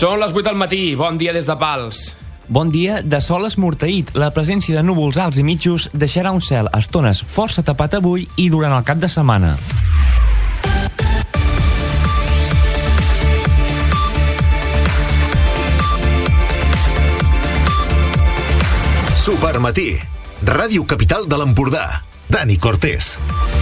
Són les 8 del matí, bon dia des de Pals. Bon dia de sol esmorteït. La presència de núvols alts i mitjos deixarà un cel a estones força tapat avui i durant el cap de setmana. Supermatí, Ràdio Capital de l'Empordà. Dani Cortés.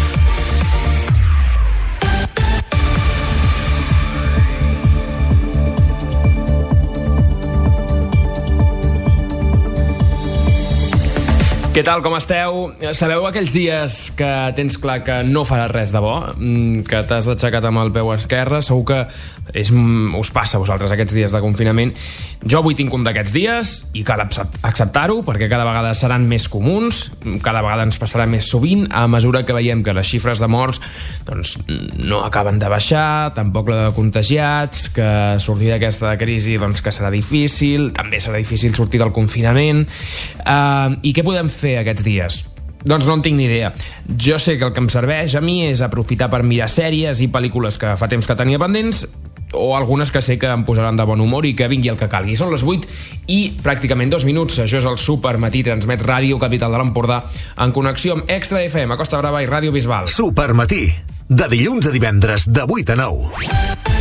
Què tal, com esteu? Sabeu aquells dies que tens clar que no faràs res de bo? Que t'has aixecat amb el peu esquerre? Segur que us passa a vosaltres aquests dies de confinament. Jo avui tinc un d'aquests dies i cal acceptar-ho perquè cada vegada seran més comuns, cada vegada ens passarà més sovint a mesura que veiem que les xifres de morts doncs, no acaben de baixar, tampoc la de contagiats, que sortir d'aquesta crisi doncs, que serà difícil, també serà difícil sortir del confinament. I què podem fer aquests dies? Doncs no en tinc ni idea. Jo sé que el que em serveix a mi és aprofitar per mirar sèries i pel·lícules que fa temps que tenia pendents, o algunes que sé que em posaran de bon humor i que vingui el que calgui. Són les 8 i pràcticament 2 minuts. Això és el Supermatí, transmet Ràdio Capital de l'Empordà en connexió amb Extra FM, a Costa Brava i Ràdio Bisbal. Supermatí, de dilluns a divendres de 8 a 9.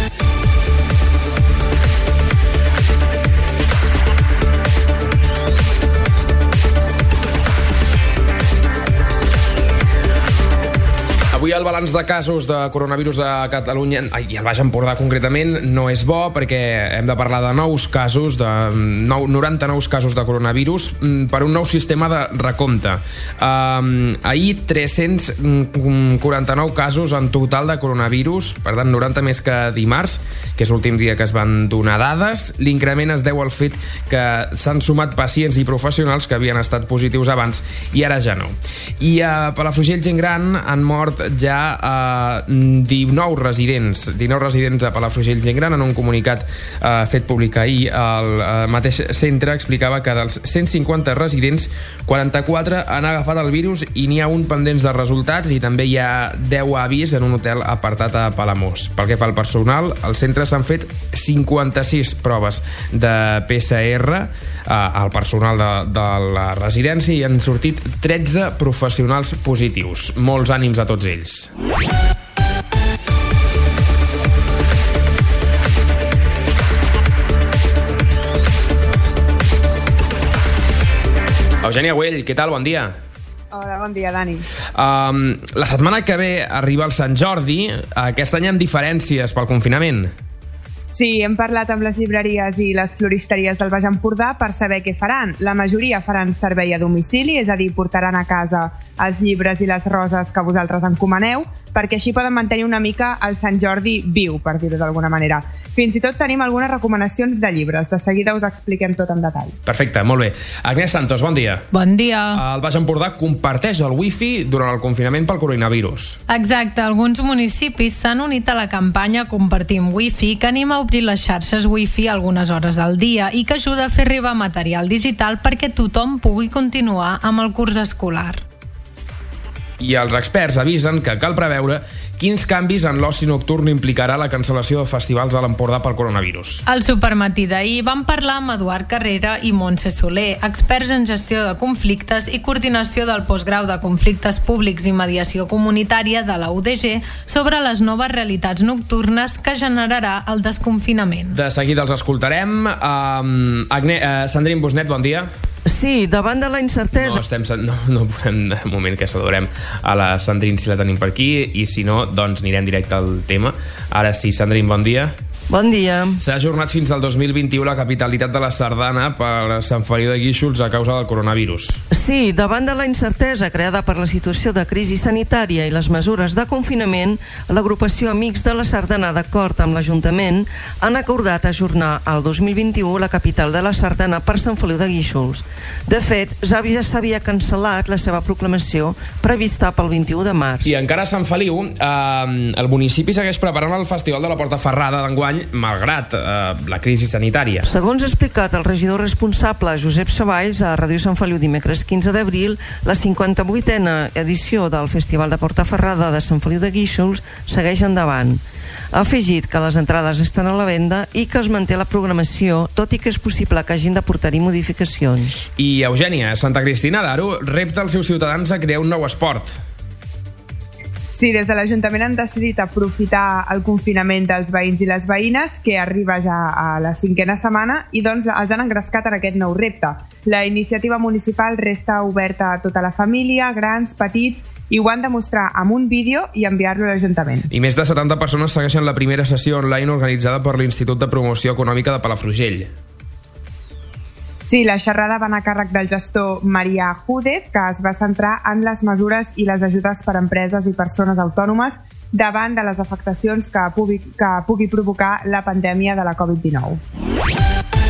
Avui el balanç de casos de coronavirus a Catalunya i al Baix Empordà concretament no és bo perquè hem de parlar de nous casos, de 99 casos de coronavirus per un nou sistema de recompte. Ahir 349 casos en total de coronavirus, per tant 90 més que dimarts, que és l'últim dia que es van donar dades. L'increment es deu al fet que s'han sumat pacients i professionals que havien estat positius abans i ara ja no. I a Palafrugell gent gran han mort ja 19 residents de Palafrugell gent gran. En un comunicat fet públic ahir, el mateix centre explicava que dels 150 residents, 44 han agafat el virus i n'hi ha un pendents de resultats, i també hi ha 10 avis en un hotel apartat a Palamós. Pel que fa al personal, al centre s'han fet 56 proves de PCR al personal de la residència i han sortit 13 professionals positius. Molts ànims a tots ells. Eugènia Güell, què tal? Bon dia. Hola, bon dia, Dani. La setmana que ve arriba el Sant Jordi. Aquest any hi ha diferències pel confinament. Sí, hem parlat amb les llibreries i les floristeries del Baix Empordà per saber què faran. La majoria faran servei a domicili, és a dir, portaran a casa els llibres i les roses que vosaltres encomaneu, perquè així poden mantenir una mica el Sant Jordi viu, per dir-ho d'alguna manera. Fins i tot tenim algunes recomanacions de llibres. De seguida us expliquem tot en detall. Perfecte, molt bé. Agnès Santos, bon dia. Bon dia. El Baix Empordà comparteix el wifi durant el confinament pel coronavirus. Exacte, alguns municipis s'han unit a la campanya Compartim Wifi, que anima a obrir les xarxes wifi algunes hores al dia i que ajuda a fer arribar material digital perquè tothom pugui continuar amb el curs escolar. I els experts avisen que cal preveure quins canvis en l'oci nocturn implicarà la cancel·lació de festivals a l'Empordà pel coronavirus. Al Supermatí d'ahir vam parlar amb Eduard Carrera i Montse Soler, experts en gestió de conflictes i coordinació del postgrau de conflictes públics i mediació comunitària de la UDG sobre les noves realitats nocturnes que generarà el desconfinament. De seguida els escoltarem. Sandrine Busnet, bon dia. Sí, davant de la incertesa... No podem, un moment que saludem a la Sandrine si la tenim per aquí, i si no, doncs anirem directe al tema. Ara sí, Sandrine, bon dia. Bon dia. S'ha ajornat fins al 2021 la capitalitat de la Sardana per Sant Feliu de Guíxols a causa del coronavirus. Sí, davant de la incertesa creada per la situació de crisi sanitària i les mesures de confinament, l'agrupació Amics de la Sardana, d'acord amb l'Ajuntament, han acordat ajornar al 2021 la capital de la Sardana per Sant Feliu de Guíxols. De fet, ja s'havia cancel·lat la seva proclamació prevista pel 21 de març. I encara a Sant Feliu, el municipi segueix preparant el Festival de la Portaferrada d'enguany, malgrat la crisi sanitària. Segons ha explicat el regidor responsable Josep Savalls a Ràdio Sant Feliu dimecres 15 d'abril, la 58a edició del Festival de Portaferrada de Sant Feliu de Guíxols segueix endavant. Ha afegit que les entrades estan a la venda i que es manté la programació, tot i que és possible que hagin de portar-hi modificacions. I Eugènia, Santa Cristina d'Aro repta als seus ciutadans a crear un nou esport. Sí, des de l'Ajuntament han decidit aprofitar el confinament dels veïns i les veïnes, que arriba ja a la 5a setmana, i doncs els han engrescat en aquest nou repte. La iniciativa municipal resta oberta a tota la família, grans, petits, i ho han de mostrar amb un vídeo i enviar-lo a l'Ajuntament. I més de 70 persones segueixen la primera sessió online organitzada per l'Institut de Promoció Econòmica de Palafrugell. Sí, la xerrada va anar a càrrec del gestor Marià Júdez, que es va centrar en les mesures i les ajudes per a empreses i persones autònomes davant de les afectacions que pugui provocar la pandèmia de la Covid-19.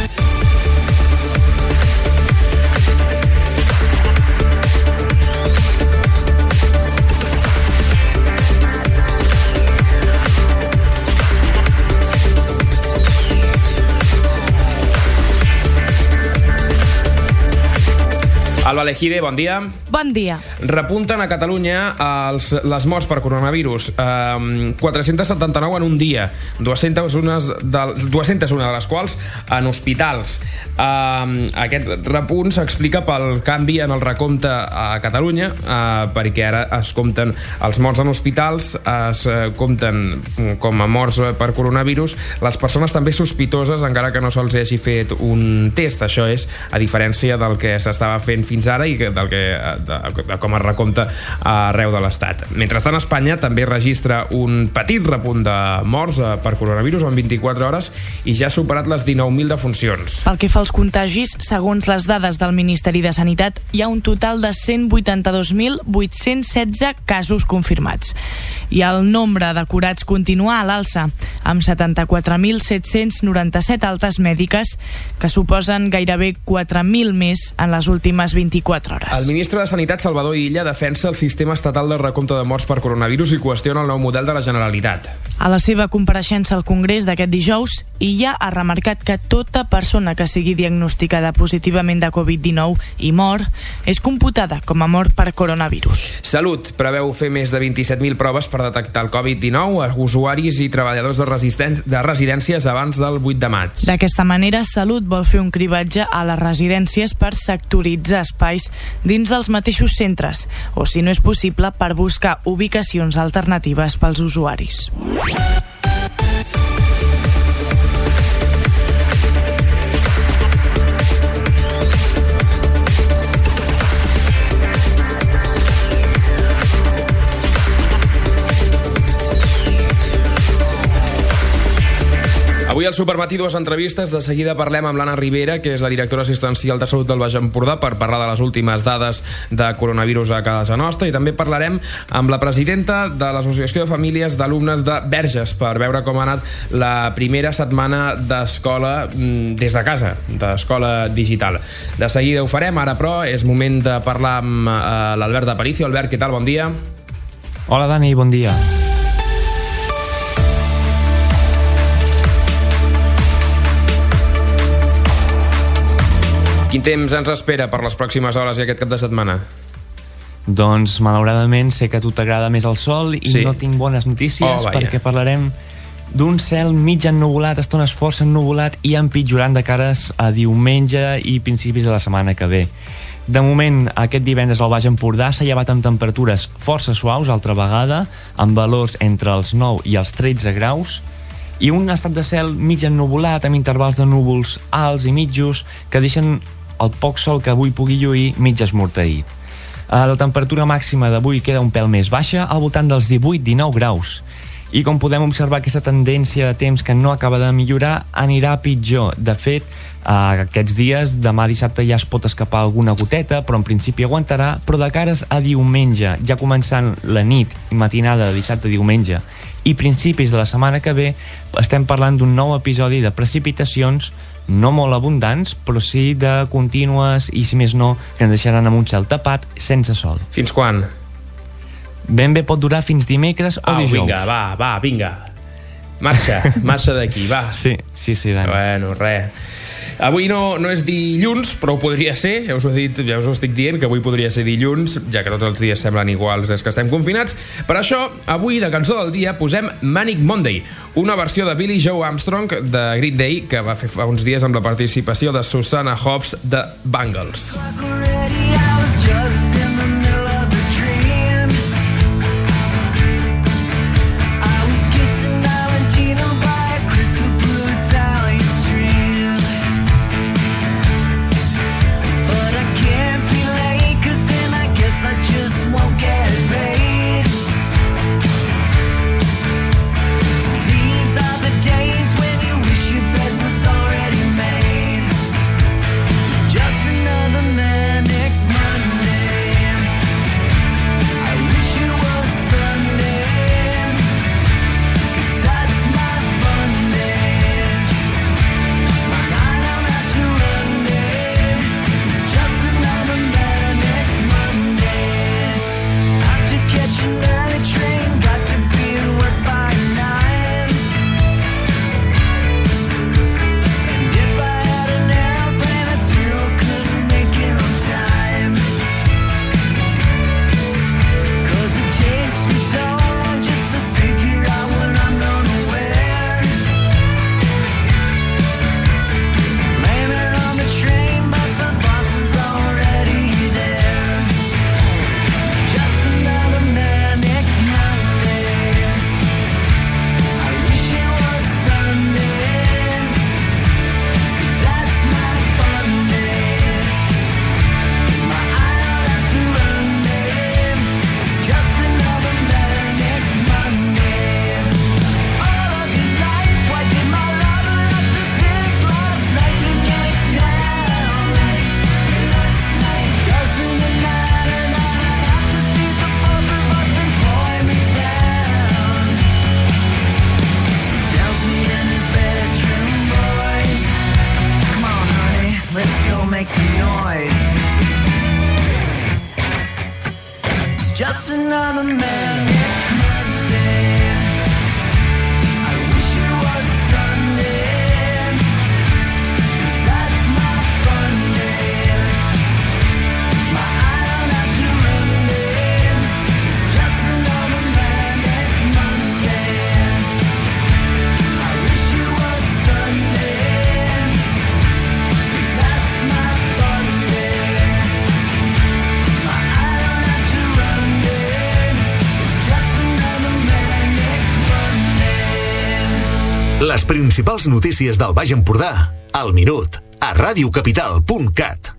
Alba Lejide, bon dia. Bon dia. Repunten a Catalunya les morts per coronavirus. 479 en un dia, 201 de les quals en hospitals. Aquest repunt s'explica pel canvi en el recompte a Catalunya, perquè ara es compten els morts en hospitals, es compten com a morts per coronavirus les persones també sospitoses, encara que no se'ls hagi fet un test. Això és a diferència del que s'estava fent fins ara i de com es recompta arreu de l'Estat. Mentrestant, Espanya també registra un petit repunt de morts per coronavirus en 24 hores i ja ha superat les 19.000 defuncions. Pel que fa als contagis, segons les dades del Ministeri de Sanitat, hi ha un total de 182.816 casos confirmats. I el nombre de curats continua a l'alça, amb 74.797 altes mèdiques, que suposen gairebé 4.000 més en les últimes 24 hores. El ministre de Sanitat, Salvador Illa, defensa el sistema estatal de recompte de morts per coronavirus i qüestiona el nou model de la Generalitat. A la seva compareixença al Congrés d'aquest dijous, Illa ha remarcat que tota persona que sigui diagnosticada positivament de Covid-19 i mor és computada com a mort per coronavirus. Salut preveu fer més de 27.000 proves per detectar el Covid-19 a usuaris i treballadors de residències abans del 8 de maig. D'aquesta manera, Salut vol fer un cribatge a les residències per sectoritzar espais dins dels mateixos centres, o si no és possible, per buscar ubicacions alternatives pels usuaris. Avui al Supermatí dues entrevistes. De seguida parlem amb l'Anna Rivera, que és la directora assistencial de Salut del Baix Empordà, per parlar de les últimes dades de coronavirus a casa nostra, i també parlarem amb la presidenta de l'Associació de Famílies d'Alumnes de Verges per veure com ha anat la primera setmana d'escola des de casa, d'escola digital. De seguida ho farem, ara però és moment de parlar amb l'Albert Aparicio. Albert, què tal? Bon dia. Hola, Dani, bon dia. Quin temps ens espera per les pròximes hores i aquest cap de setmana? Doncs, malauradament, sé que a tu t'agrada més el sol i sí. No tinc bones notícies perquè parlarem d'un cel mig ennuvolat, estones força ennuvolat i empitjorant de cares a diumenge i principis de la setmana que ve. De moment, aquest divendres al Baix Empordà s'ha llevat amb temperatures força suaus, altra vegada, amb valors entre els 9 i els 13 graus, i un estat de cel mig ennuvolat amb intervals de núvols alts i mitjos que deixen el poc sol que avui pugui lluir mig esmorteït. La temperatura màxima d'avui queda un pèl més baixa, al voltant dels 18-19 graus. I com podem observar, aquesta tendència de temps que no acaba de millorar anirà pitjor. De fet, aquests dies, demà dissabte ja es pot escapar alguna goteta, però en principi aguantarà, però de cares a diumenge, ja començant la nit i matinada de dissabte a diumenge i principis de la setmana que ve, estem parlant d'un nou episodi de precipitacions no molt abundants, però sí de contínues i, si més no, que ens deixaran amb un cel tapat sense sol. Fins quan? Ben bé pot durar fins dimecres o dijous. Vinga. Marxa d'aquí, va. Sí, Dani. Bueno, res. Avui no és dilluns, però ho podria ser, ja us ho estic dient, que avui podria ser dilluns, ja que tots els dies semblen iguals des que estem confinats. Per això, avui de cançó del dia posem Manic Monday, una versió de Billie Joe Armstrong de Green Day que va fer fa uns dies amb la participació de Susanna Hoffs de Bangles. Just another man. Les principals notícies del Baix Empordà, al minut, a radiocapital.cat.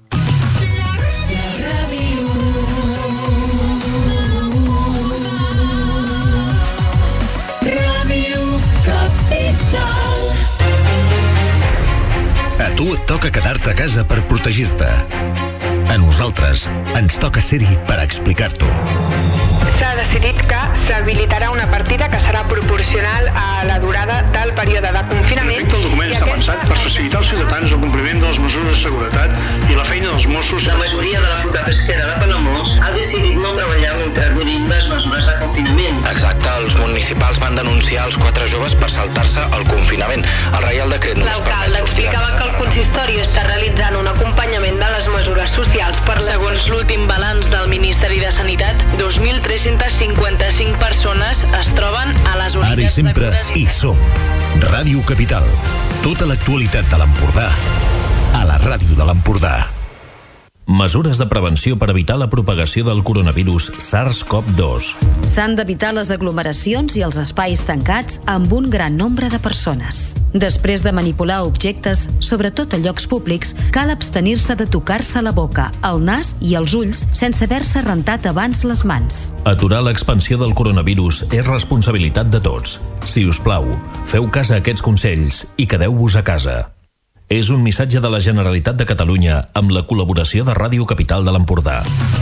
A tu et toca quedar-te a casa per protegir-te. A nosaltres ens toca ser-hi per explicar-t'ho. S'ha decidit que s'habilitarà una partida que serà proporcional a la durada del període de confinament. El document està pensat per facilitar als ciutadans el compliment de les mesures de seguretat i la feina dels Mossos. La majoria de la flota pesquera de Palamós ha decidit no treballar mentre durin les mesures de confinament. Exacte, els municipals van denunciar els 4 joves per saltar-se el confinament. El Reial Decret només l'alcalde explicava que el consistori està realitzant un acompanyament de les mesures socials per segons l'últim balanç del Ministeri de Sanitat, 2.355 persones es troben a les unitats. Ara i sempre hi som. Ràdio Capital. Tota l'actualitat de l'Empordà a la ràdio de l'Empordà. Mesures de prevenció per evitar la propagació del coronavirus SARS-CoV-2. S'han d'evitar les aglomeracions i els espais tancats amb un gran nombre de persones. Després de manipular objectes, sobretot a llocs públics, cal abstenir-se de tocar-se la boca, el nas i els ulls sense haver-se rentat abans les mans. Aturar l'expansió del coronavirus és responsabilitat de tots. Si us plau, feu cas a aquests consells i quedeu-vos a casa. És un missatge de la Generalitat de Catalunya amb la col·laboració de Ràdio Capital de l'Empordà.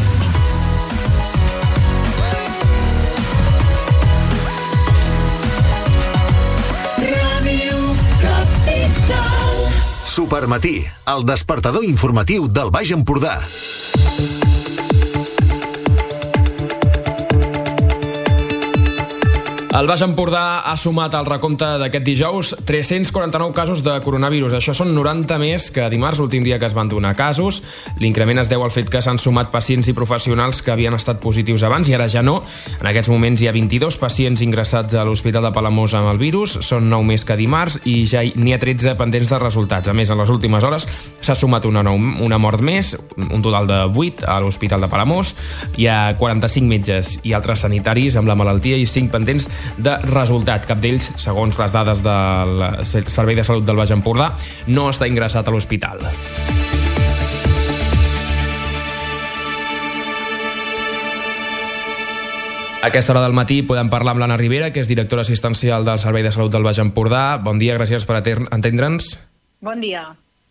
Supermatí, el despertador informatiu del Baix Empordà. El Baix Empordà ha sumat al recompte d'aquest dijous 349 casos de coronavirus. Això són 90 més que dimarts, l'últim dia que es van donar casos. L'increment es deu al fet que s'han sumat pacients i professionals que havien estat positius abans i ara ja no. En aquests moments hi ha 22 pacients ingressats a l'Hospital de Palamós amb el virus. Són 9 més que dimarts i ja n'hi ha 13 pendents de resultats. A més, en les últimes hores s'ha sumat una mort més, un total de 8 a l'Hospital de Palamós. Hi ha 45 metges i altres sanitaris amb la malaltia i 5 pendents de resultat. Cap d'ells, segons les dades del Servei de Salut del Baix Empordà, no està ingressat a l'hospital. A aquesta hora del matí podem parlar amb l'Anna Rivera, que és directora assistencial del Servei de Salut del Baix Empordà. Bon dia, gràcies per atendre'ns. Bon dia.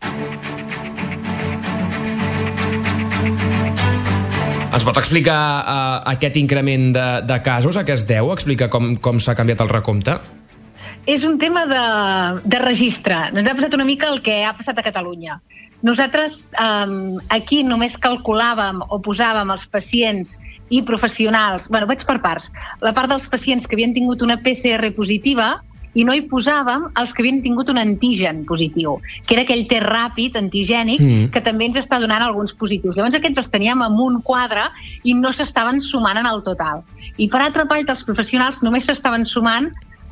Ens pot explicar aquest increment de casos, a què es deu? Explica com s'ha canviat el recompte? És un tema de registre. Ens ha passat una mica el que ha passat a Catalunya. Nosaltres aquí només calculàvem o posàvem els pacients i professionals... Bueno, vaig per parts. La part dels pacients que havien tingut una PCR positiva i no hi posàvem els que havien tingut un antigen positiu, que era aquell test ràpid antigènic que també ens està donant alguns positius. Llavors aquests els teníem en un quadre i no s'estaven sumant en el total. I per altra part, els professionals només s'estaven sumant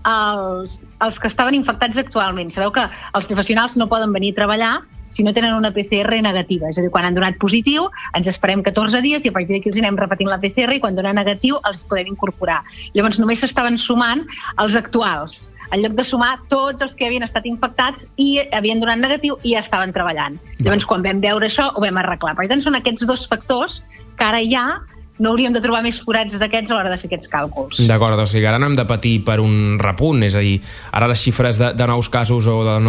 els que estaven infectats actualment. Sabeu que els professionals no poden venir a treballar si no tenen una PCR negativa. És a dir, quan han donat positiu, ens esperem 14 dies i a partir d'aquí els anem repetint la PCR i quan donen negatiu els podem incorporar. Llavors només s'estaven sumant els actuals, en lloc de sumar tots els que havien estat infectats i havien donat negatiu i ja estaven treballant. Llavors quan vam veure això ho vam arreglar. Per tant, són aquests dos factors que ara ja no hauríem de trobar més forats d'aquests a l'hora de fer aquests càlculs. D'acord, o sigui, ara no hem de patir per un repunt, és a dir, ara les xifres de nous casos o de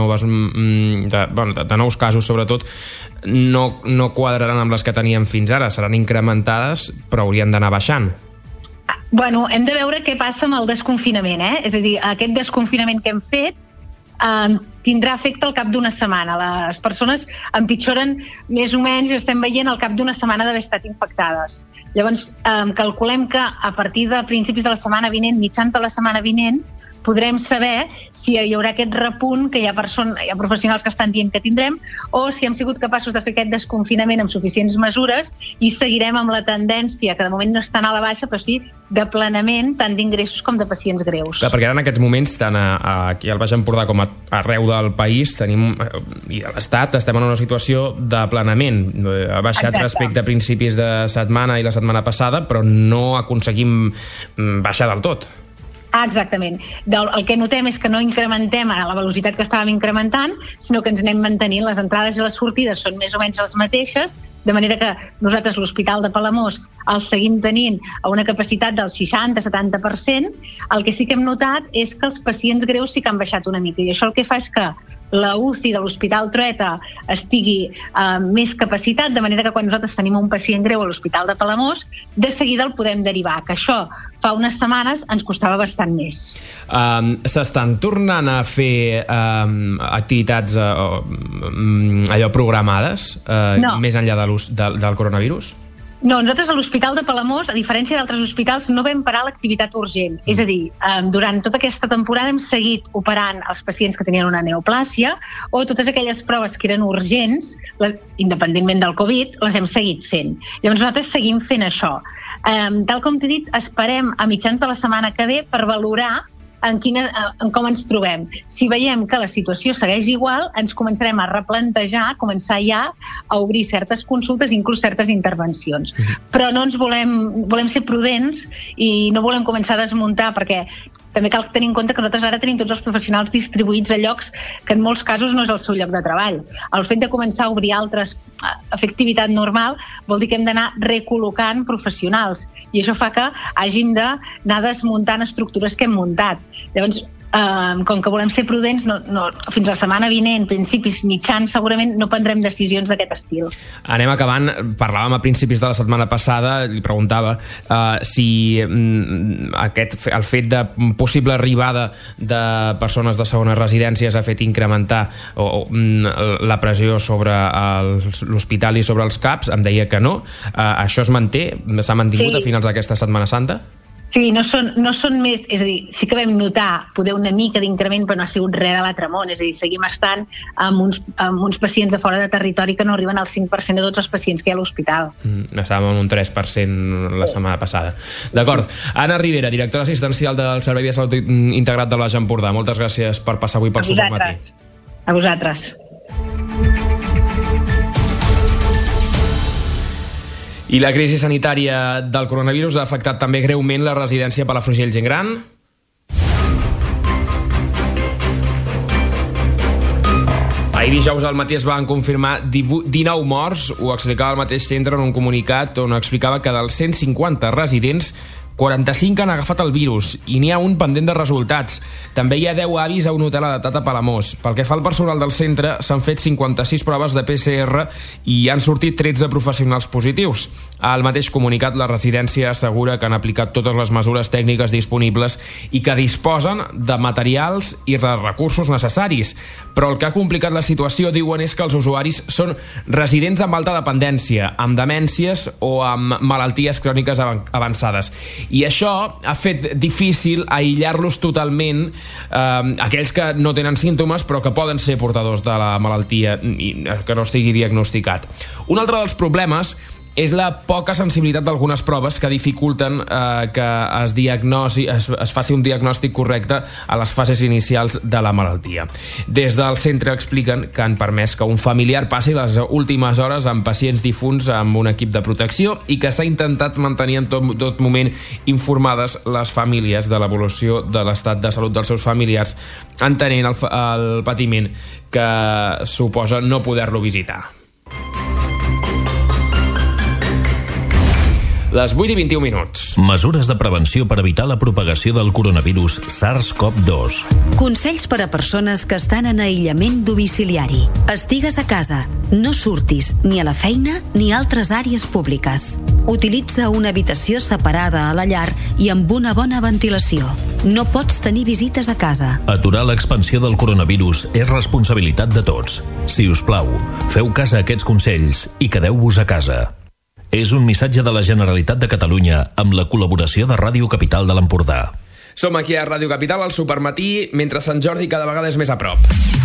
nous casos, sobretot, no quadraran amb les que teníem fins ara, seran incrementades, però haurien d'anar baixant. Bueno, hem de veure què passa amb el desconfinament, És a dir, aquest desconfinament que hem fet tindrà efecte al cap d'una setmana. Les persones empitjoren més o menys, estem veient al cap d'una setmana d'haver estat infectades. Llavors, calculem que a partir de principis de la setmana vinent, mitjans de la setmana vinent, podrem saber si hi haurà aquest repunt que hi ha professionals que estan dient que tindrem o si hem sigut capaços de fer aquest desconfinament amb suficients mesures i seguirem amb la tendència, que de moment no està a la baixa, però sí d'aplanament tant d'ingressos com de pacients greus. Clar, perquè ara en aquests moments, tant aquí al Baix Empordà com arreu del país, tenim, i a l'Estat, estem en una situació d'aplanament. Ha baixat respecte a principis de setmana i la setmana passada, però no aconseguim baixar del tot. Exactament. El que notem és que no incrementem a la velocitat que estàvem incrementant, sinó que ens anem mantenint. Les entrades i les sortides són més o menys les mateixes, de manera que nosaltres l'Hospital de Palamós el seguim tenint a una capacitat del 60-70%. El que sí que hem notat és que els pacients greus sí que han baixat una mica, i això el que fa és que la UCI de l'Hospital Trueta estigui més capacitat, de manera que quan nosaltres tenim un pacient greu a l'Hospital de Palamós, de seguida el podem derivar, que això fa unes setmanes ens costava bastant més. S'estan tornant a fer activitats allò programades, més enllà del coronavirus? No, nosaltres a l'Hospital de Palamós, a diferència d'altres hospitals, no vam parar l'activitat urgent. És a dir, durant tota aquesta temporada hem seguit operant els pacients que tenien una neoplàsia o totes aquelles proves que eren urgents, independentment del Covid, les hem seguit fent. Llavors nosaltres seguim fent això. Tal com t'he dit, esperem a mitjans de la setmana que ve per valorar en com ens trobem. Si veiem que la situació segueix igual, ens començarem a replantejar, començar ja a obrir certes consultes, inclús certes intervencions. Però no ens volem ser prudents i no volem començar a desmuntar, perquè també cal tenir en compte que nosaltres ara tenim tots els professionals distribuïts a llocs que en molts casos no és el seu lloc de treball. El fet de començar a obrir altres, a fer activitat normal, vol dir que hem d'anar recol·locant professionals i això fa que hàgim d'anar desmuntant estructures que hem muntat. Llavors, com que volem ser prudents, fins la setmana vinent, principis mitjans, segurament no prendrem decisions d'aquest estil. Anem acabant. Parlàvem a principis de la setmana passada, li preguntava si el fet de possible arribada de persones de segones residències ha fet incrementar la pressió sobre l'hospital i sobre els CAPs. Em deia que no. Això es manté? S'ha mantingut a finals d'aquesta Setmana Santa? Sí, no són més... És a dir, sí que vam notar poder una mica d'increment, però no ha sigut res de l'altre món. És a dir, seguim estant amb uns pacients de fora de territori que no arriben al 5% de tots els pacients que hi ha a l'hospital. Estàvem en un 3% la setmana passada. D'acord. Sí. Anna Rivera, directora assistencial del Servei de Salut Integrat del Baix Empordà. Moltes gràcies per passar avui pel Supermatí. A vosaltres. I la crisi sanitària del coronavirus ha afectat també greument la residència Palafrugell Gent Gran. Ahir dijous al matí es van confirmar 19 morts. Ho explicava el mateix centre en un comunicat on explicava que dels 150 residents 45 han agafat el virus i n'hi ha un pendent de resultats. També hi ha 10 avis a un hotel adaptat a Palamós. Pel que fa al personal del centre, s'han fet 56 proves de PCR i han sortit 13 professionals positius. Al mateix comunicat, la residència assegura que han aplicat totes les mesures tècniques disponibles i que disposen de materials i de recursos necessaris. Però el que ha complicat la situació, diuen, és que els usuaris són residents amb alta dependència, amb demències o amb malalties cròniques avançades. I això ha fet difícil aïllar-los totalment, aquells que no tenen símptomes però que poden ser portadors de la malaltia i que no estigui diagnosticat. Un altre dels problemes és la poca sensibilitat d'algunes proves que dificulten que es faci un diagnòstic correcte a les fases inicials de la malaltia. Des del centre expliquen que han permès que un familiar passi les últimes hores amb pacients difunts amb un equip de protecció i que s'ha intentat mantenir en tot moment informades les famílies de l'evolució de l'estat de salut dels seus familiars, entenent el patiment que suposa no poder-lo visitar. Les 8:21. Mesures de prevenció per evitar la propagació del coronavirus SARS-CoV-2. Consells per a persones que estan en aïllament domiciliari. Estigues a casa, no surtis ni a la feina ni a altres àrees públiques. Utilitza una habitació separada a la llar i amb una bona ventilació. No pots tenir visites a casa. Aturar l'expansió del coronavirus és responsabilitat de tots. Si us plau, feu cas a aquests consells i quedeu-vos a casa. És un missatge de la Generalitat de Catalunya amb la col·laboració de Ràdio Capital de l'Empordà. Som aquí a Ràdio Capital al Supermatí, mentre Sant Jordi cada vegada és més a prop.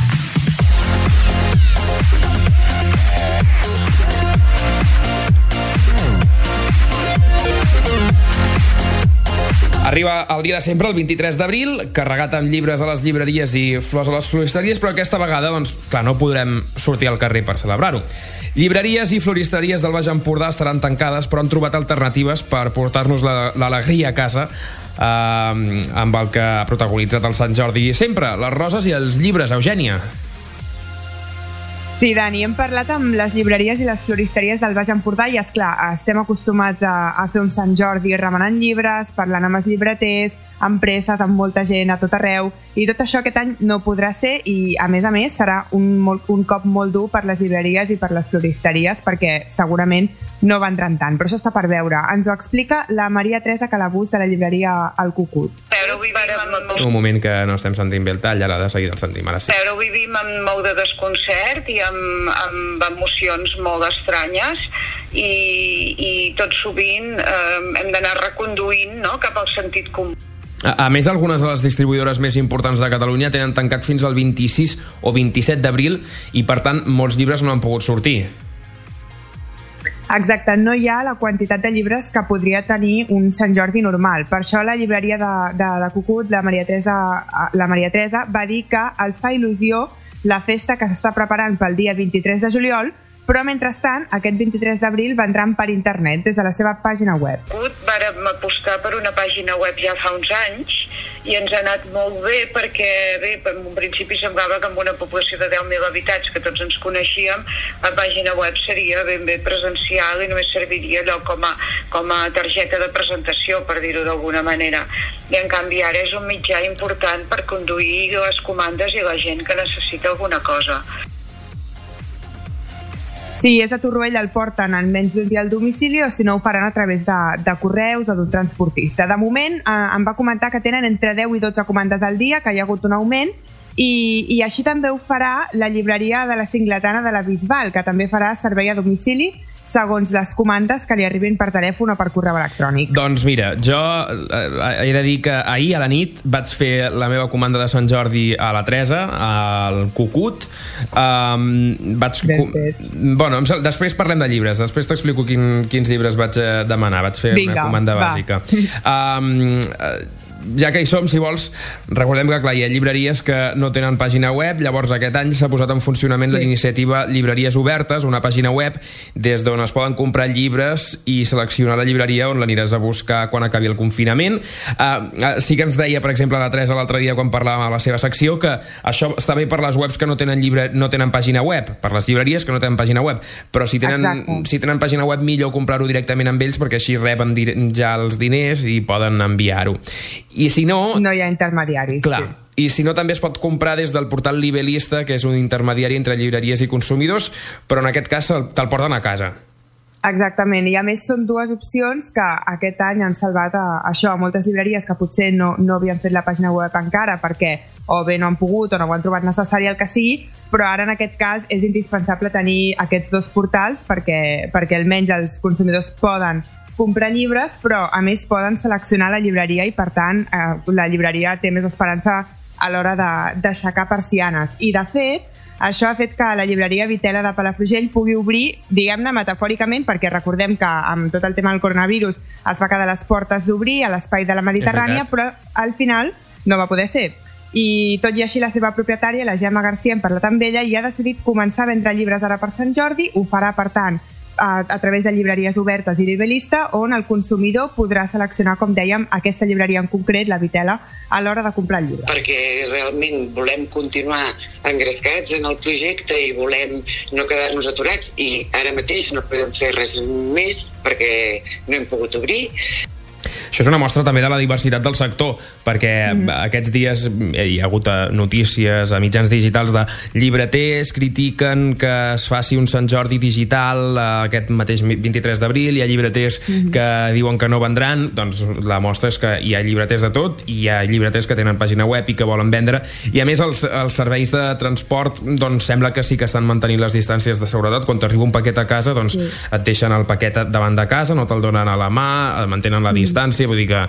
Arriba el dia de sempre, el 23 d'abril, carregat amb llibres a les llibreries i flors a les floristeries, però aquesta vegada, doncs, clar, no podrem sortir al carrer per celebrar-ho. Llibreries i floristeries del Baix Empordà estaran tancades, però han trobat alternatives per portar-nos l'alegria a casa, amb el que ha protagonitzat el Sant Jordi sempre, les roses i els llibres. Eugènia. Sí, Dani, hem parlat amb les llibreries i les floristeries del Baix Empordà i, esclar, estem acostumats a fer un Sant Jordi remenant llibres, parlant amb els llibreters, amb presses, amb molta gent a tot arreu, i tot això aquest any no podrà ser i, a més, serà un cop molt dur per les llibreries i per les floristeries perquè segurament no vendran tant, però això està per veure. Ens ho explica la Maria Teresa Calabús de la llibreria El Cucut. Un moment que no estem sentint bé el tall, ara de seguida el sentim, ara sí. Ho vivim amb molt de desconcert i amb emocions molt estranyes i tot sovint hem d'anar reconduint, no?, cap al sentit comú. A més, algunes de les distribuïdores més importants de Catalunya tenen tancat fins al 26 o 27 d'abril i, per tant, molts llibres no han pogut sortir. Exacte, no hi ha la quantitat de llibres que podria tenir un Sant Jordi normal. Per això la llibreria de Cucut, la Maria Teresa, va dir que els fa il·lusió la festa que s'està preparant pel dia 23 de juliol, però mentrestant, aquest 23 d'abril vendran per internet des de la seva pàgina web. Vàrem apostar per una pàgina web ja fa uns anys i ens ha anat molt bé perquè, en un principi semblava que amb una població de 10.000 habitants que tots ens coneixíem, la pàgina web seria ben bé presencial i només serviria allò com a targeta de presentació, per dir-ho d'alguna manera. I en canvi ara és un mitjà important per conduir les comandes i la gent que necessita alguna cosa. Sí, és a Torroella, el porten en menys d'un dia al domicili o si no ho faran a través de correus o d'un transportista. De moment em va comentar que tenen entre 10 i 12 comandes al dia, que hi ha hagut un augment i així també ho farà la llibreria de la Singletana de la Bisbal, que també farà servei a domicili segons les comandes que li arribin per telèfon o per correu electrònic. Doncs mira, jo he de dir que ahir a la nit vaig fer la meva comanda de Sant Jordi a la Teresa, al Cucut. Bueno, després parlem de llibres, després t'explico quins llibres vaig demanar. Vaig fer una comanda bàsica. Ja que hi som, si vols, recordem que clar, hi ha llibreries que no tenen pàgina web. Llavors aquest any s'ha posat en funcionament la iniciativa Llibreries Obertes, una pàgina web des d'on es poden comprar llibres i seleccionar la llibreria on l'aniràs a buscar quan acabi el confinament. Sí que ens deia, per exemple, la Teresa l'altre dia quan parlàvem a la seva secció, que això està bé per les webs que no tenen pàgina web, per les llibreries que no tenen pàgina web, però si tenen pàgina web, millor comprar-ho directament amb ells, perquè així reben ja els diners i poden enviar-ho. I si no... No hi ha intermediaris. Clar. Sí. I si no, també es pot comprar des del portal Libelista, que és un intermediari entre llibreries i consumidors, però en aquest cas te'l porten a casa. Exactament, i a més són dues opcions que aquest any han salvat això a moltes llibreries que potser no havien fet la pàgina web encara perquè o bé no han pogut o no ho han trobat necessari, el que sigui, però ara en aquest cas és indispensable tenir aquests dos portals perquè almenys els consumidors poden comprar llibres, però a més poden seleccionar la llibreria i per tant la llibreria té més esperança a l'hora d'aixecar persianes. I de fet, això ha fet que la llibreria Vitela de Palafrugell pugui obrir, diguem-ne metafòricament, perquè recordem que amb tot el tema del coronavirus es va quedar les portes d'obrir a l'espai de la Mediterrània, però al final no va poder ser. I tot i així la seva propietària, la Gemma Garcia, hem parlat amb ella i ha decidit començar a vendre llibres ara per Sant Jordi. Ho farà, per tant, a través de llibreries obertes i Libelista, on el consumidor podrà seleccionar, com dèiem, aquesta llibreria en concret, la Vitela, a l'hora de comprar el llibre. Perquè realment volem continuar engrescats en el projecte i volem no quedar-nos aturats, i ara mateix no podem fer res més perquè no hem pogut obrir. Això és una mostra també de la diversitat del sector, perquè aquests dies hi ha hagut notícies a mitjans digitals de llibreters critiquen que es faci un Sant Jordi digital aquest mateix 23 d'abril, hi ha llibreters que diuen que no vendran. Doncs la mostra és que hi ha llibreters de tot, i hi ha llibreters que tenen pàgina web i que volen vendre, i a més els serveis de transport doncs sembla que sí que estan mantenint les distàncies de seguretat. Quan t'arriba un paquet a casa, doncs et deixen el paquet davant de casa, no te'l donen a la mà, mantenen la distància, vull dir que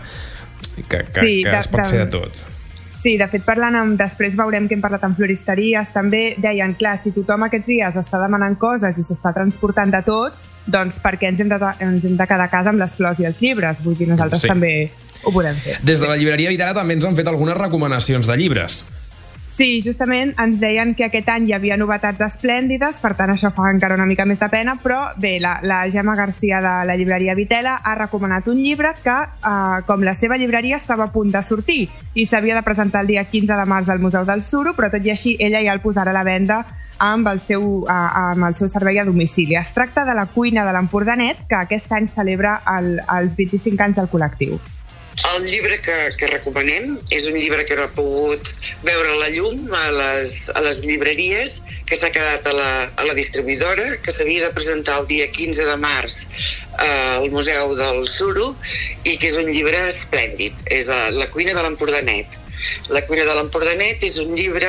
es pot fer de tot. Sí, de fet, després veurem que hem parlat amb floristeries, també deien, clar, si tothom aquests dies està demanant coses i s'està transportant de tot, doncs per què ens hem de quedar a casa amb les flors i els llibres? Vull dir, nosaltres també ho podem fer. Des de la llibreria Vitela també ens han fet algunes recomanacions de llibres. Sí, justament ens deien que aquest any hi havia novetats esplèndides, per tant això fa encara una mica més de pena, però bé, la Gemma Garcia de la llibreria Vitela ha recomanat un llibre que, com la seva llibreria, estava a punt de sortir i s'havia de presentar el dia 15 de març al Museu del Suro, però tot i així ella ja el posarà a la venda amb el seu servei a domicili. Es tracta de La cuina de l'Empordanet, que aquest any celebra els 25 anys del col·lectiu. El llibre que recomanem és un llibre que no ha pogut veure la llum a les llibreries, que s'ha quedat a la distribuïdora, que s'havia de presentar el dia 15 de març al Museu del Suro, i que és un llibre esplèndid. És La cuina de l'Empordanet. La cuina de l'Empordanet és un llibre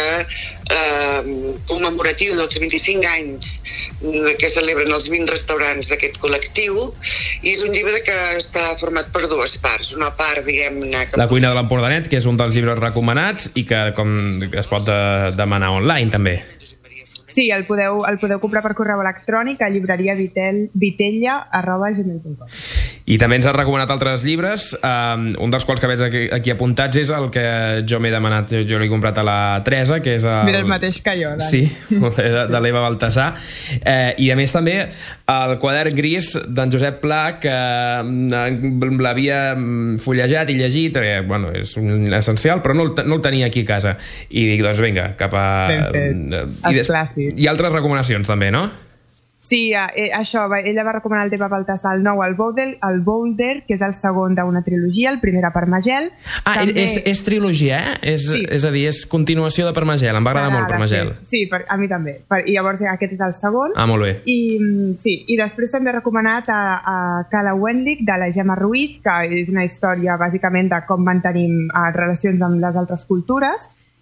commemoratiu dels 25 anys que celebren els 20 restaurants d'aquest col·lectiu, i és un llibre que està format per dues parts. Una part, diguem-ne... La cuina de l'Empordanet, que és un dels llibres recomanats i que es pot demanar online, també. Sí, el podeu comprar per correu electrònic a llibreriavitella@gmail.com. I també ens ha recomanat altres llibres, un dels quals que veig aquí apuntats és el que jo m'he demanat, jo l'he comprat a la Teresa, que és Mira el mateix que jo, Dani. Sí, de l'Eva Baltasar, i a més també el quadern gris d'en Josep Pla, que l'havia fullejat i llegit, bueno, és un essencial, però no el tenia aquí a casa, i dic, doncs vinga, cap a... Els clàssics. I altres recomanacions també, no? Sí, això, ella va recomanar el Teva Baltasar, el nou, el Boulder, que és el segon d'una trilogia, el primer a Parmagel. També... és trilogia, Sí. És a dir, és continuació de Parmagel, em va agradar molt Parmagel. Sí, a mi també. I llavors aquest és el segon. Molt bé. I després també he recomanat a Cala Wendic, de la Gemma Ruiz, que és una història bàsicament de com mantenim relacions amb les altres cultures,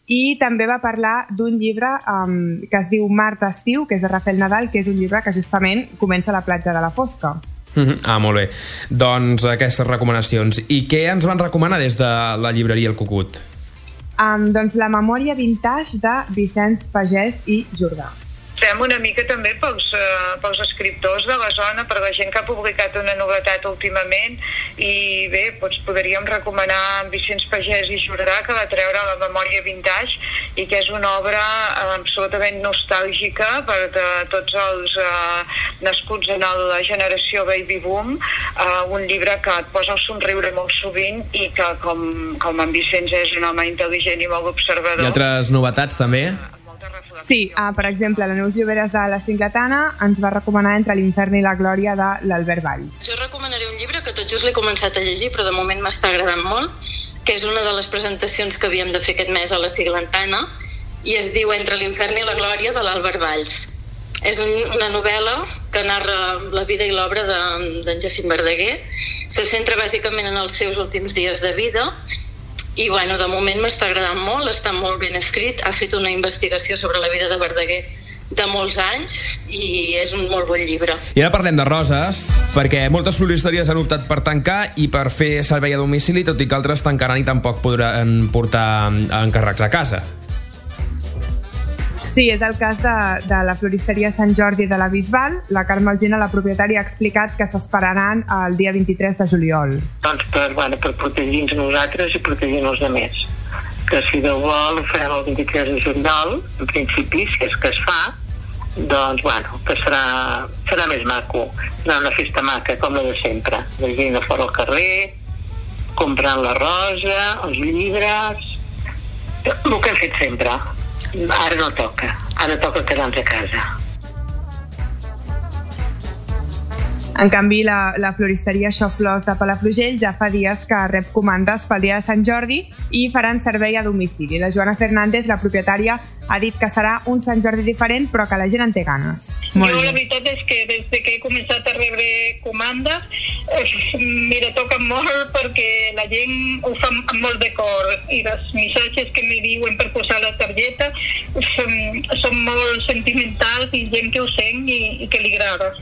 i també va parlar d'un llibre que es diu Mar d'estiu, que és de Rafael Nadal, que és un llibre que justament comença a la platja de la Fosca. Molt bé. Doncs aquestes recomanacions. I què ens van recomanar des de la llibreria El Cucut? Doncs La memòria vintage de Vicenç Pagès i Jordà. Fem una mica també pels escriptors de la zona, per la gent que ha publicat una novetat últimament, i bé, podríem recomanar Vicenç Pagès i Jordà, que va treure La memòria vintage, i que és una obra absolutament nostàlgica per tots els nascuts en la generació baby boom, un llibre que et posa el somriure molt sovint i que, com en Vicenç és un home intel·ligent i molt observador. I altres novetats també? Sí, per exemple, la Neus Lloberes de La Cingletana ens va recomanar Entre l'infern i la glòria de l'Albert Valls. Jo recomanaré un llibre que tot just l'he començat a llegir, però de moment m'està agradant molt, que és una de les presentacions que havíem de fer aquest mes a La Cingletana, i es diu Entre l'infern i la glòria de l'Albert Valls. És una novel·la que narra la vida i l'obra d'en Jacint Verdaguer. Se centra bàsicament en els seus últims dies de vida, i bueno, de moment m'està agradant molt, està molt ben escrit, ha fet una investigació sobre la vida de Verdaguer de molts anys i és un molt bon llibre. I ara parlem de roses, perquè moltes floristeries han optat per tancar i per fer servei a domicili, tot i que altres tancaran i tampoc podran portar encàrrecs a casa. Sí, és el cas de la floristeria Sant Jordi de la Bisbal. La Carme Algina, la propietària, ha explicat que s'esperaran el dia 23 de juliol. Doncs per protegir-nos nosaltres i protegir-nos de més. Que si Déu vol ho farem el 23 de juliol, en principi, si és que es fa, doncs que serà més maco. Serà una festa maca, com la de sempre. La gent a fora al carrer, comprant la rosa, els llibres, el que hem fet sempre. Ara no toca, ara toca quedar-nos a casa. En canvi, la floristeria Xoflors de Palafrugell ja fa dies que rep comandes pel dia de Sant Jordi i faran servei a domicili. La Joana Fernández, la propietària, ha dit que serà un Sant Jordi diferent, però que la gent en té ganes. Jo la veritat és que des que he començat a rebre comandes, mira, toca molt perquè la gent ho fa amb molt de cor i els missatges que me diuen per posar la targeta són molt sentimentals i gent que ho sent i que li agrada.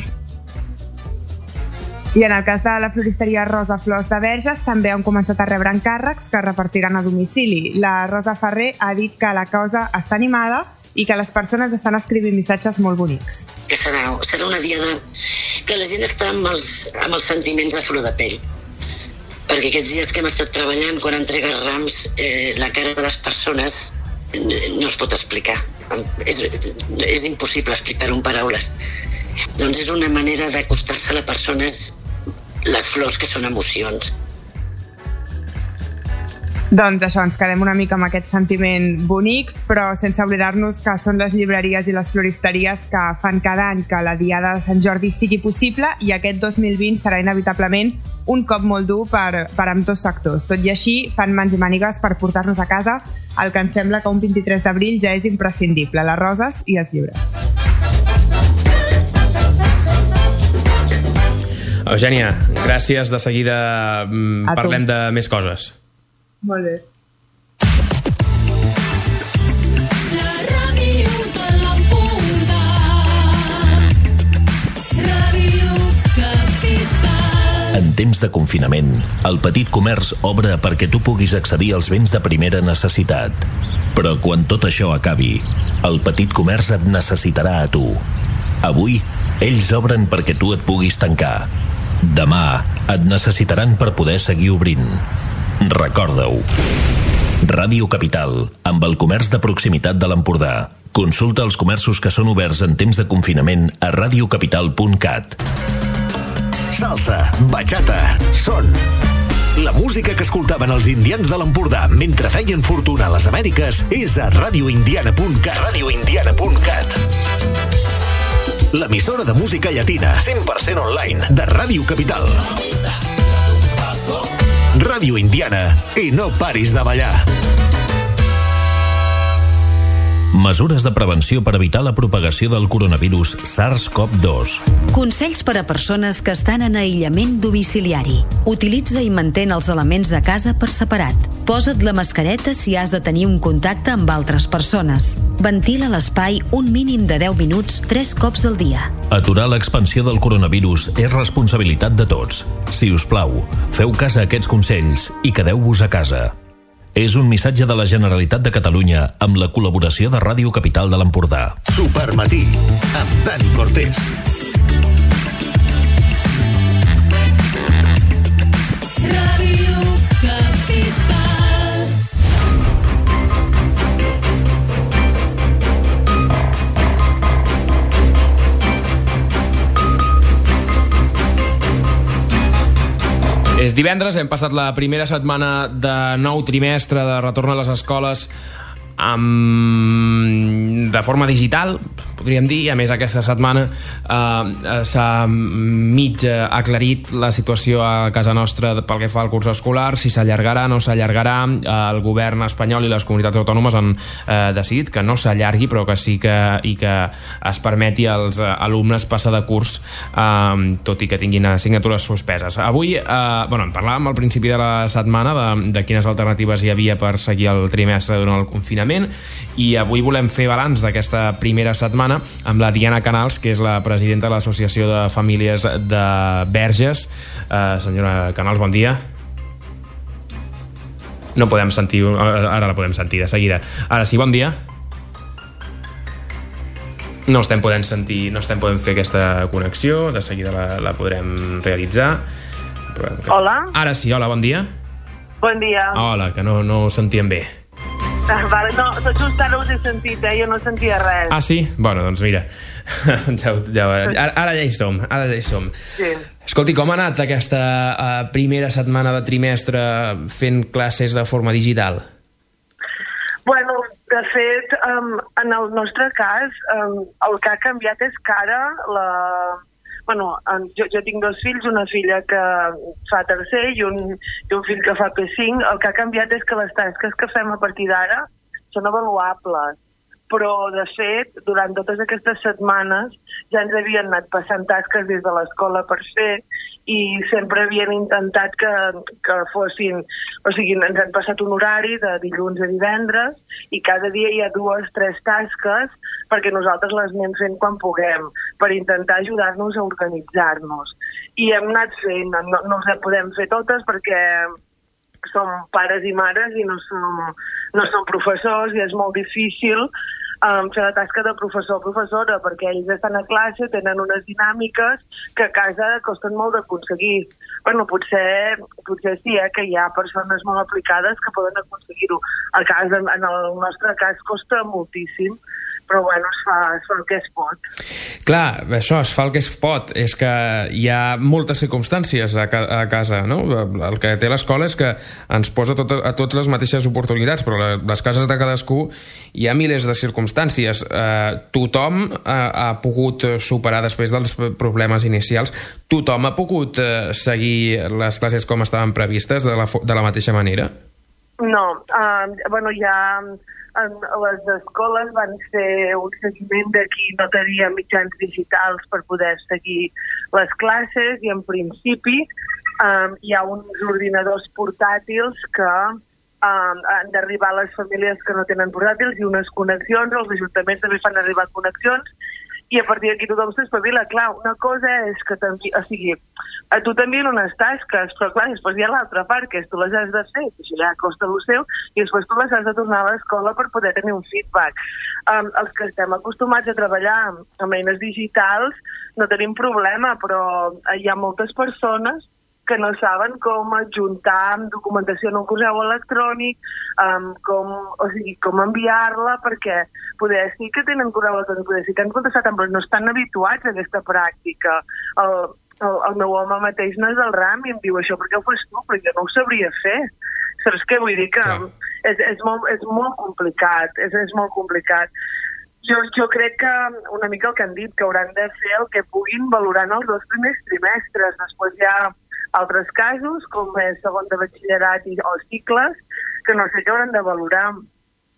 I en el cas de la floristeria Rosa Flors de Verges també han començat a rebre encàrrecs que repartiran a domicili. La Rosa Ferrer ha dit que la cosa està animada i que les persones estan escrivint missatges molt bonics. Que serà una diada que la gent està amb els sentiments a flor de pell. Perquè aquests dies que hem estat treballant, quan entregues rams, la cara de les persones no es pot explicar. És impossible explicar-ho en paraules. Doncs és una manera d'acostar-se a les persones les flors que són emocions. Doncs això, ens quedem una mica amb aquest sentiment bonic, però sense oblidar-nos que són les llibreries i les floristeries que fan cada any que la Diada de Sant Jordi sigui possible, i aquest 2020 serà inevitablement un cop molt dur per ambdós sectors. Tot i així, fan mans i mànigues per portar-nos a casa el que ens sembla que un 23 d'abril ja és imprescindible, les roses i els llibres. Eugènia, gràcies. De seguida parlem de més coses. Molt bé. La ràdio de l'Empordà, Ràdio Capital. En temps de confinament, el petit comerç obre perquè tu puguis accedir als béns de primera necessitat. Però quan tot això acabi, el petit comerç et necessitarà a tu. Avui, ells obren perquè tu et puguis tancar. Demà et necessitaran per poder seguir obrint. Recorda-ho. Ràdio Capital, amb el comerç de proximitat de l'Empordà. Consulta els comerços que són oberts en temps de confinament a radiocapital.cat. Salsa, bachata, son. La música que escoltaven els indians de l'Empordà mentre feien fortuna a les Amèriques és a radioindiana.cat. radioindiana.cat. L'emissora de música llatina 100% online de Ràdio Capital. Ràdio Indiana, i no paris de ballar. Mesures de prevenció per evitar la propagació del coronavirus SARS-CoV-2. Consells per a persones que estan en aïllament domiciliari. Utilitza i mantén els elements de casa per separat. Posa't la mascareta si has de tenir un contacte amb altres persones. Ventila l'espai un mínim de 10 minuts 3 cops al dia. Aturar l'expansió del coronavirus és responsabilitat de tots. Si us plau, feu cas a aquests consells i quedeu-vos a casa. És un missatge de la Generalitat de Catalunya amb la col·laboració de Ràdio Capital de l'Empordà. Supermatí, amb Dani Cortés. Ràdio Capital. És divendres, hem passat la primera setmana de nou trimestre de retorn a les escoles de forma digital, podríem dir. A més, aquesta setmana s'ha mig aclarit la situació a casa nostra pel que fa al curs escolar, si s'allargarà o no s'allargarà. El govern espanyol i les comunitats autònomes han decidit que no s'allargui, però que sí que es permeti als alumnes passar de curs, tot i que tinguin assignatures suspeses. Avui, en parlàvem al principi de la setmana de quines alternatives hi havia per seguir el trimestre durant el confinament, i avui volem fer balanç d'aquesta primera setmana amb la Diana Canals, que és la presidenta de l'Associació de Famílies de Verges. Senyora Canals, bon dia. No podem sentir, ara la podem sentir de seguida. Ara sí, bon dia. No estem podent sentir, no estem podent fer aquesta connexió, de seguida la podrem realitzar. Hola. Ara sí, hola, bon dia. Bon dia. Hola, que no ho sentíem bé. Vale, no, tot just ara us he sentit, jo no sentia res. Ah, sí? Bueno, doncs mira, ara ja hi som, Sí. Escolti, com ha anat aquesta primera setmana de trimestre fent classes de forma digital? Bueno, de fet, en el nostre cas, el que ha canviat és que ara jo tinc 2 fills, una filla que fa tercer i un fill que fa P5. El que ha canviat és que les tasques que fem a partir d'ara són avaluables. Però, de fet, durant totes aquestes setmanes ja ens havien anat passant tasques des de l'escola per fer i sempre havien intentat que fossin... O sigui, ens han passat un horari de dilluns a divendres i cada dia hi ha 2 o 3 tasques perquè nosaltres les anem fent quan puguem, per intentar ajudar-nos a organitzar-nos. I hem anat fent, no les podem fer totes perquè som pares i mares i no som professors i és molt difícil fer la tasca de professor o professora perquè ells estan a classe, tenen unes dinàmiques que a casa costen molt d'aconseguir. Bueno, potser sí, que hi ha persones molt aplicades que poden aconseguir-ho. A casa, en el nostre cas, costa moltíssim, però bueno, es fa el que es pot. Clar, això, es fa el que es pot. És que hi ha moltes circumstàncies a casa, no? El que té l'escola és que ens posa a tots les mateixes oportunitats, però les cases de cadascú hi ha milers de circumstàncies. Tothom ha pogut superar després dels problemes inicials. Tothom ha pogut seguir les classes com estaven previstes de la mateixa manera? No, les escoles van fer un seguiment de qui no tenia mitjans digitals per poder seguir les classes i en principi hi ha uns ordinadors portàtils que han d'arribar a les famílies que no tenen portàtils i unes connexions, els ajuntaments també fan arribar connexions i a partir d'aquí tothom s'espavila. Clar, una cosa és que a tu t'envien unes tasques, però clar, després hi ha l'altra part, que és tu les has de fer, això ja costa el seu, i després tu les has de tornar a l'escola per poder tenir un feedback. Els que estem acostumats a treballar amb eines digitals no tenim problema, però hi ha moltes persones que no saben com adjuntar documentació en un correu electrònic, com enviar-la, perquè poder sí que tenen correu electrònic, poder sí que han contestat, però no estan habituats a aquesta pràctica. El meu home mateix no és del RAM i em diu això, per què ho fas tu? Però jo no ho sabria fer. Saps què vull dir? Que és molt complicat, és molt complicat. Jo crec que una mica el que han dit, que hauran de fer el que puguin valorant els 2 primers trimestres. Després hi ha altres casos, com és segon de batxillerat o cicles, que no sé què hauran de valorar.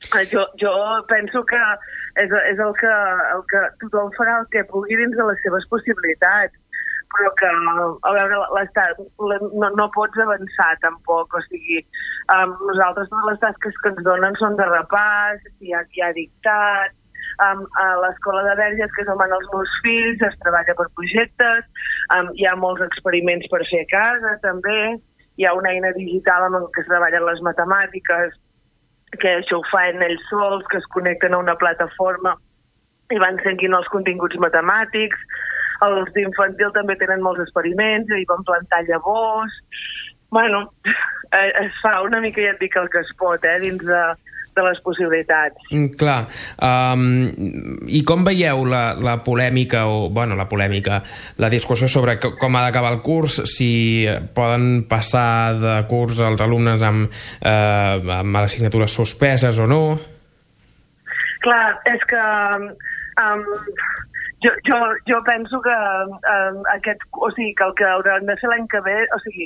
Jo penso que és el que tothom farà el que pugui dins de les seves possibilitats, però que, a veure, l'Estat no pots avançar tampoc, o sigui, nosaltres totes les tasques que ens donen són de repàs, hi ha dictat, a l'escola de Verges, que és on van els meus fills, es treballa per projectes, hi ha molts experiments per fer a casa, també, hi ha una eina digital amb què es treballen les matemàtiques, que això ho fan ells sols, que es connecten a una plataforma i van seguint els continguts matemàtics. Els d'infantil també tenen molts experiments, i van plantar llavors. Bueno, es fa una mica, ja et dic, el que es pot, dins de les possibilitats. Clar. I com veieu la polèmica, la discussió sobre com ha d'acabar el curs, si poden passar de curs els alumnes amb assignatures suspeses o no? Clar, és que jo penso que que el que hauran de fer l'any que ve, o sigui,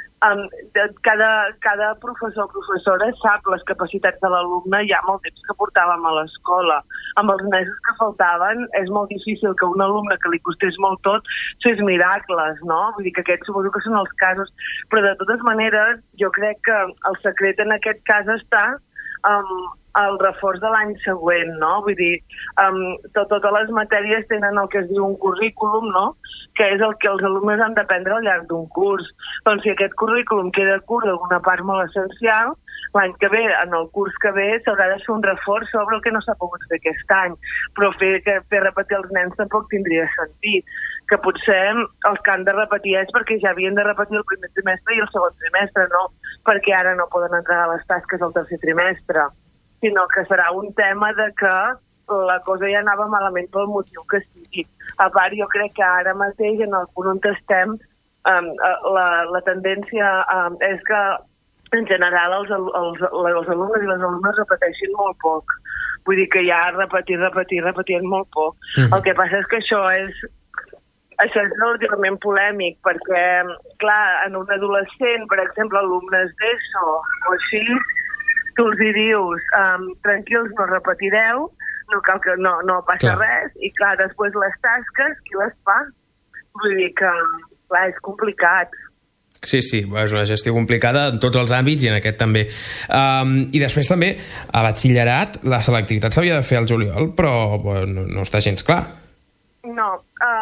cada professor o professora sap les capacitats de l'alumne ja amb el temps que portàvem a l'escola. Amb els mesos que faltaven és molt difícil que un alumne que li costés molt tot fes miracles, no? Vull dir que aquests suposo que són els casos, però de totes maneres jo crec que el secret en aquest cas està el reforç de l'any següent, no? Vull dir, totes les matèries tenen el que es diu un currículum, no?, que és el que els alumnes han d'aprendre al llarg d'un curs. Doncs si aquest currículum queda curt d'alguna part molt essencial, l'any que ve, en el curs que ve, s'haurà de fer un reforç sobre el que no s'ha pogut fer aquest any. Però fer repetir els nens tampoc tindria sentit. Que potser els que han de repetir és perquè ja havien de repetir el primer trimestre i el segon trimestre, no perquè ara no poden entregar les tasques al tercer trimestre, sinó que serà un tema de que la cosa ja anava malament pel motiu que sigui. A part, jo crec que ara mateix, en el punt on estem, la tendència és que, en general, els alumnes i les alumnes repeteixin molt poc. Vull dir que ja repetien molt poc. El que passa és que això és relativament polèmic, perquè, clar, en un adolescent, per exemple, alumnes d'ESO o així, tu els hi dius, tranquils, no repetireu, no cal que no passa res, i clar, després les tasques, qui les fa? Vull dir que, clar, és complicat. Sí, és una gestió complicada en tots els àmbits i en aquest també. I després també, a batxillerat, la selectivitat s'havia de fer al juliol, però no està gens clar. No,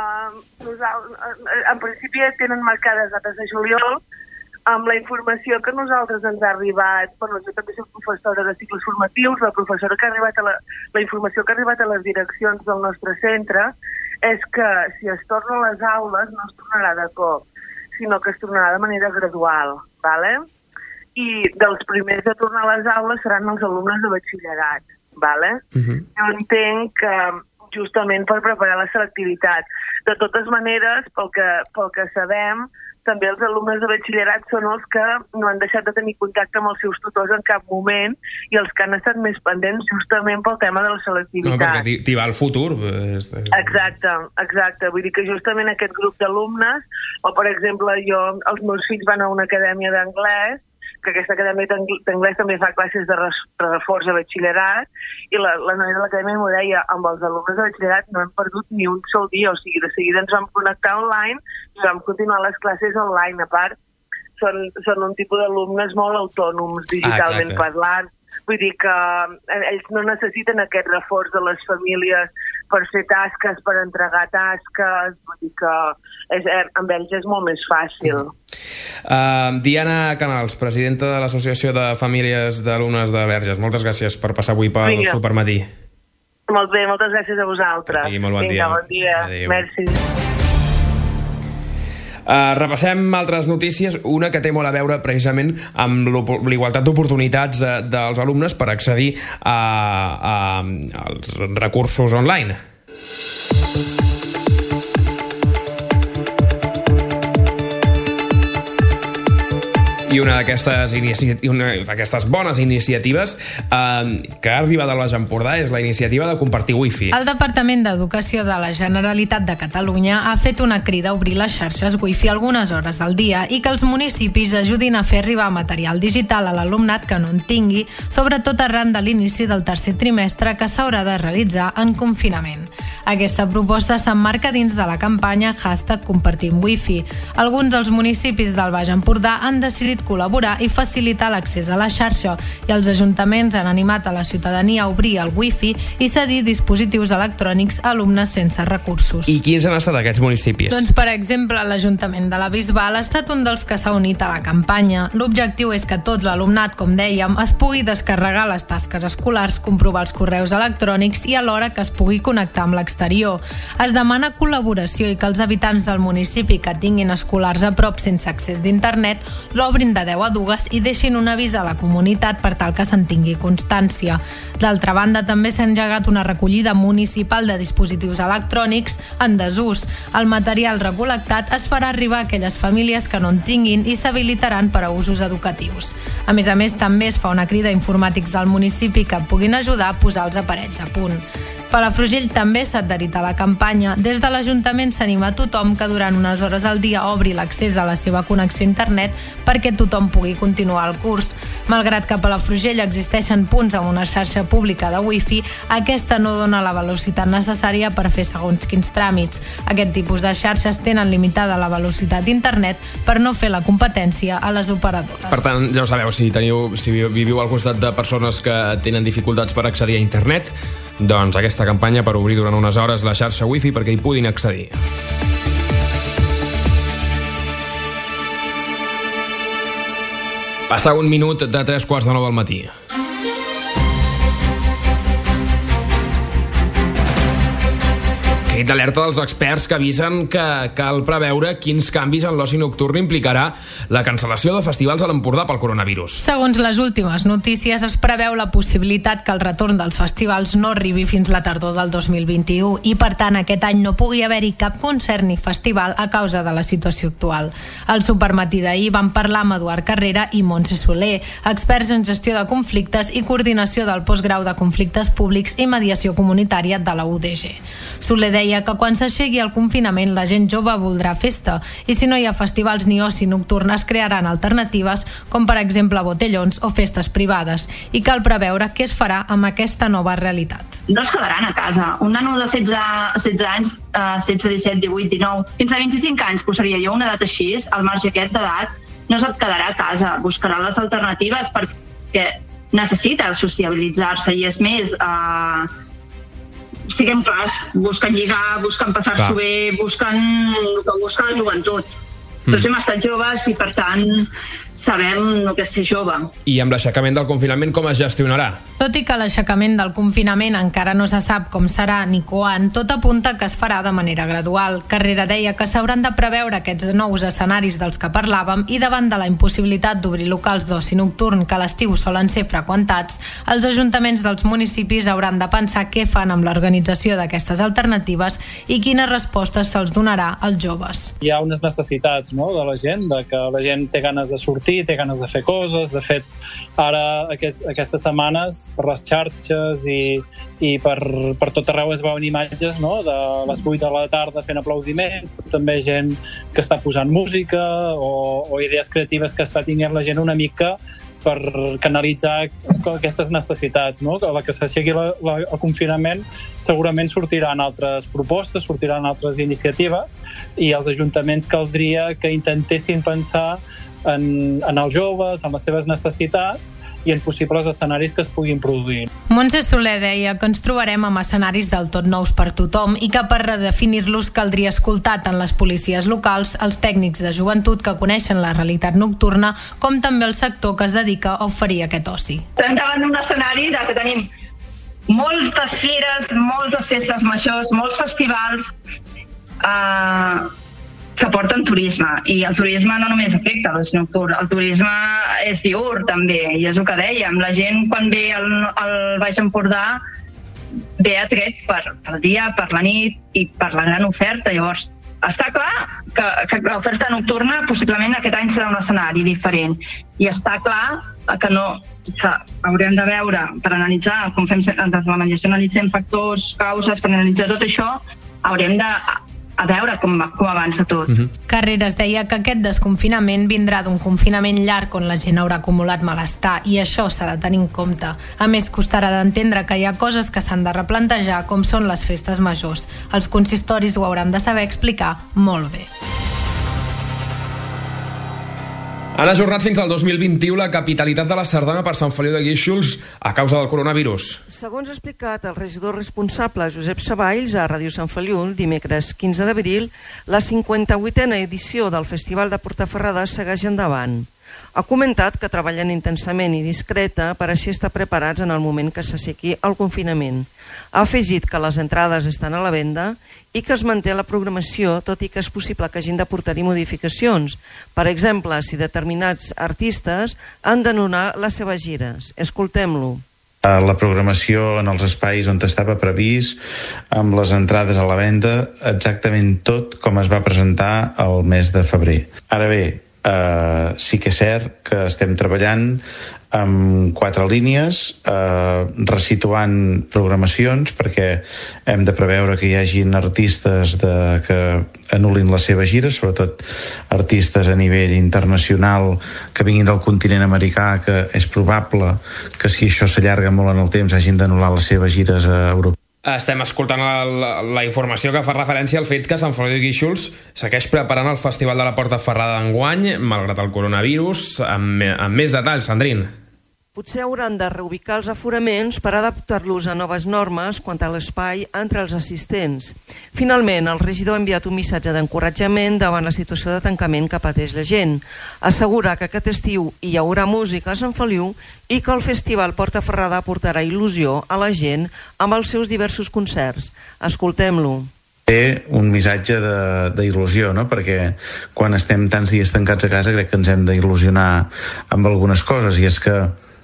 en principi tenen marcades dates de juliol. Amb la informació que a nosaltres ens ha arribat, jo també soc professora de cicles formatius, la informació que ha arribat a les direccions del nostre centre és que si es torna a les aules no es tornarà de cop, sinó que es tornarà de manera gradual, ¿vale? I dels primers a tornar a les aules seran els alumnes de batxillerat, ¿vale? Jo entenc que justament per preparar la selectivitat. De totes maneres, pel que sabem, també els alumnes de batxillerat són els que no han deixat de tenir contacte amb els seus tutors en cap moment i els que han estat més pendents justament pel tema de la selectivitat. No, perquè t'hi va el futur. Exacte. Vull dir que justament aquest grup d'alumnes, o per exemple els meus fills van a una acadèmia d'anglès, que aquesta acadèmia d'anglès també fa classes de reforç a batxillerat, i la noia de l'acadèmia m'ho deia, amb els alumnes de batxillerat no hem perdut ni un sol dia, o sigui, de seguida ens vam connectar online i vam continuar les classes online. A part, són un tipus d'alumnes molt autònoms digitalment parlant. Vull dir que ells no necessiten aquest reforç de les famílies per fer tasques, per entregar tasques. Vull dir que amb ells és molt més fàcil. Diana Canals, presidenta de l'Associació de Famílies d'Alumnes de Verges, moltes gràcies per passar avui pel Supermatí. Molt bé, moltes gràcies a vosaltres. Molt bon dia. Bon dia. Merci. Repassem altres notícies, una que té molt a veure precisament amb l'igualtat d'oportunitats dels alumnes per accedir als recursos online. I una d'aquestes bones iniciatives que ha arribat al Baix Empordà és la iniciativa de compartir wifi. El Departament d'Educació de la Generalitat de Catalunya ha fet una crida a obrir les xarxes wifi algunes hores al dia i que els municipis ajudin a fer arribar material digital a l'alumnat que no en tingui, sobretot arran de l'inici del tercer trimestre que s'haurà de realitzar en confinament. Aquesta proposta s'emmarca dins de la campanya #Compartim Wifi. Alguns dels municipis del Baix Empordà han decidit col·laborar i facilitar l'accés a la xarxa i els ajuntaments han animat a la ciutadania a obrir el wifi i cedir dispositius electrònics a alumnes sense recursos. I quins han estat aquests municipis? Doncs, per exemple, l'Ajuntament de la Bisbal ha estat un dels que s'ha unit a la campanya. L'objectiu és que tot l'alumnat, com dèiem, es pugui descarregar les tasques escolars, comprovar els correus electrònics i alhora que es pugui connectar amb l'exterior. Es demana col·laboració i que els habitants del municipi que tinguin escolars a prop sense accés d'internet l'obrin de 10 a 2 i deixin un avís a la comunitat per tal que se'n tingui constància. D'altra banda, també s'ha engegat una recollida municipal de dispositius electrònics en desús. El material recol·lectat es farà arribar a aquelles famílies que no en tinguin i s'habilitaran per a usos educatius. A més, també es fa una crida a informàtics del municipi que puguin ajudar a posar els aparells a punt. Palafrugell també s'ha adherit a la campanya. Des de l'Ajuntament s'anima a tothom que durant unes hores al dia obri l'accés a la seva connexió a internet perquè tothom pugui continuar el curs. Malgrat que a Palafrugell existeixen punts amb una xarxa pública de wifi, aquesta no dona la velocitat necessària per fer segons quins tràmits. Aquest tipus de xarxes tenen limitada la velocitat d'internet per no fer la competència a les operadores. Per tant, ja ho sabeu, si viviu al costat de persones que tenen dificultats per accedir a internet, doncs aquesta campanya per obrir durant unes hores la xarxa wifi perquè hi puguin accedir. Passa un minut de 3:45 del matí. Crit d'alerta dels experts que avisen que cal preveure quins canvis en l'oci nocturn implicarà la cancel·lació de festivals a l'Empordà pel coronavirus. Segons les últimes notícies, es preveu la possibilitat que el retorn dels festivals no arribi fins la tardor del 2021 i, per tant, aquest any no pugui haver-hi cap concert ni festival a causa de la situació actual. Al Supermatí d'ahir vam parlar amb Eduard Carrera i Montse Soler, experts en gestió de conflictes i coordinació del postgrau de conflictes públics i mediació comunitària de la UDG. Soler deia que quan s'aixegui el confinament la gent jove voldrà festa i si no hi ha festivals ni oci nocturn es crearan alternatives com per exemple botellons o festes privades i cal preveure què es farà amb aquesta nova realitat. No es quedaran a casa. Un nano de 16 anys, 16, 17, 18, 19, fins a 25 anys posaria jo una edat així, al marge aquest d'edat, no se't quedarà a casa, buscarà les alternatives perquè necessita sociabilitzar-se i és més... siguem clars, busquen lligar, busquen passar-s'ho bé, busquen el que busca la joventut. Tots hem estat joves i, per tant, sabem el que és ser jove. I amb l'aixecament del confinament com es gestionarà? Tot i que l'aixecament del confinament encara no se sap com serà ni quan, tot apunta que es farà de manera gradual. Carrera deia que s'hauran de preveure aquests nous escenaris dels que parlàvem i davant de la impossibilitat d'obrir locals d'oci nocturn que a l'estiu solen ser freqüentats, els ajuntaments dels municipis hauran de pensar què fan amb l'organització d'aquestes alternatives i quines respostes se'ls donarà als joves. Hi ha unes necessitats, no?, de la gent, de que la gent té ganes de sortir, té ganes de fer coses. De fet, ara aquestes setmanes per les xarxes i per tot arreu es veuen imatges, no?, de les 8 de la tarda fent aplaudiments, també gent que està posant música o idees creatives que està tinguent la gent una mica per canalitzar aquestes necessitats, no? A la que s'aixequi el confinament segurament sortiran altres propostes, sortiran altres iniciatives i els ajuntaments caldria que intentessin pensar en els joves, en les seves necessitats i en possibles escenaris que es puguin produir. Montse Soler deia que ens trobarem amb escenaris del tot nous per tothom i que per redefinir-los caldria escoltar tant les policies locals, els tècnics de joventut que coneixen la realitat nocturna, com també el sector que es dedica a oferir aquest oci. Estem davant d'un escenari que tenim moltes fires, moltes festes majors, molts festivals que porten turisme, i el turisme no només afecta l'oci nocturn, el turisme és diürn també, i és el que dèiem, la gent quan ve al Baix Empordà ve atret per dia, per la nit i per la gran oferta. Llavors està clar que l'oferta nocturna possiblement aquest any serà un escenari diferent i està clar que haurem de veure per analitzar, com fem des de la mediació analitzem factors, causes, per analitzar tot això haurem de veure com avança tot. Carreras deia que aquest desconfinament vindrà d'un confinament llarg on la gent haurà acumulat malestar i això s'ha de tenir en compte. A més, costarà d'entendre que hi ha coses que s'han de replantejar com són les festes majors. Els consistoris ho hauran de saber explicar molt bé. Han ajornat fins al 2021 la capitalitat de la sardana per Sant Feliu de Guíxols a causa del coronavirus. Segons ha explicat el regidor responsable Josep Savalls a Ràdio Sant Feliu dimecres 15 d'abril, la 58a edició del Festival de Portaferrada segueix endavant. Ha comentat que treballen intensament i discreta per així estar preparats en el moment que s'assequi el confinament. Ha afegit que les entrades estan a la venda i que es manté la programació, tot i que és possible que hagin de portar-hi modificacions. Per exemple, si determinats artistes han d'anul·lar les seves gires. Escoltem-lo. La programació en els espais on estava previst, amb les entrades a la venda, exactament tot com es va presentar el mes de febrer. Ara bé, sí que és cert que estem treballant amb 4 línies, resituant programacions, perquè hem de preveure que hi hagin artistes que anul·lin les seves gires, sobretot artistes a nivell internacional que vinguin del continent americà, que és probable que si això s'allarga molt en el temps hagin d'anul·lar les seves gires a Europa. Estem escoltant la informació que fa referència al fet que Sant Feliu de Guíxols segueix preparant el Festival de la Portaferrada d'enguany, malgrat el coronavirus, amb més detalls, Sandrine. Potser hauran de reubicar els aforaments per adaptar-los a noves normes quant a l'espai entre els assistents. Finalment, el regidor ha enviat un missatge d'encoratjament davant la situació de tancament que pateix la gent. Assegura que aquest estiu hi haurà música a Sant Feliu i que el Festival Portaferrada portarà il·lusió a la gent amb els seus diversos concerts. Escoltem-lo. Té un missatge d'il·lusió, no? Perquè quan estem tants dies tancats a casa crec que ens hem d'il·lusionar amb algunes coses, i és que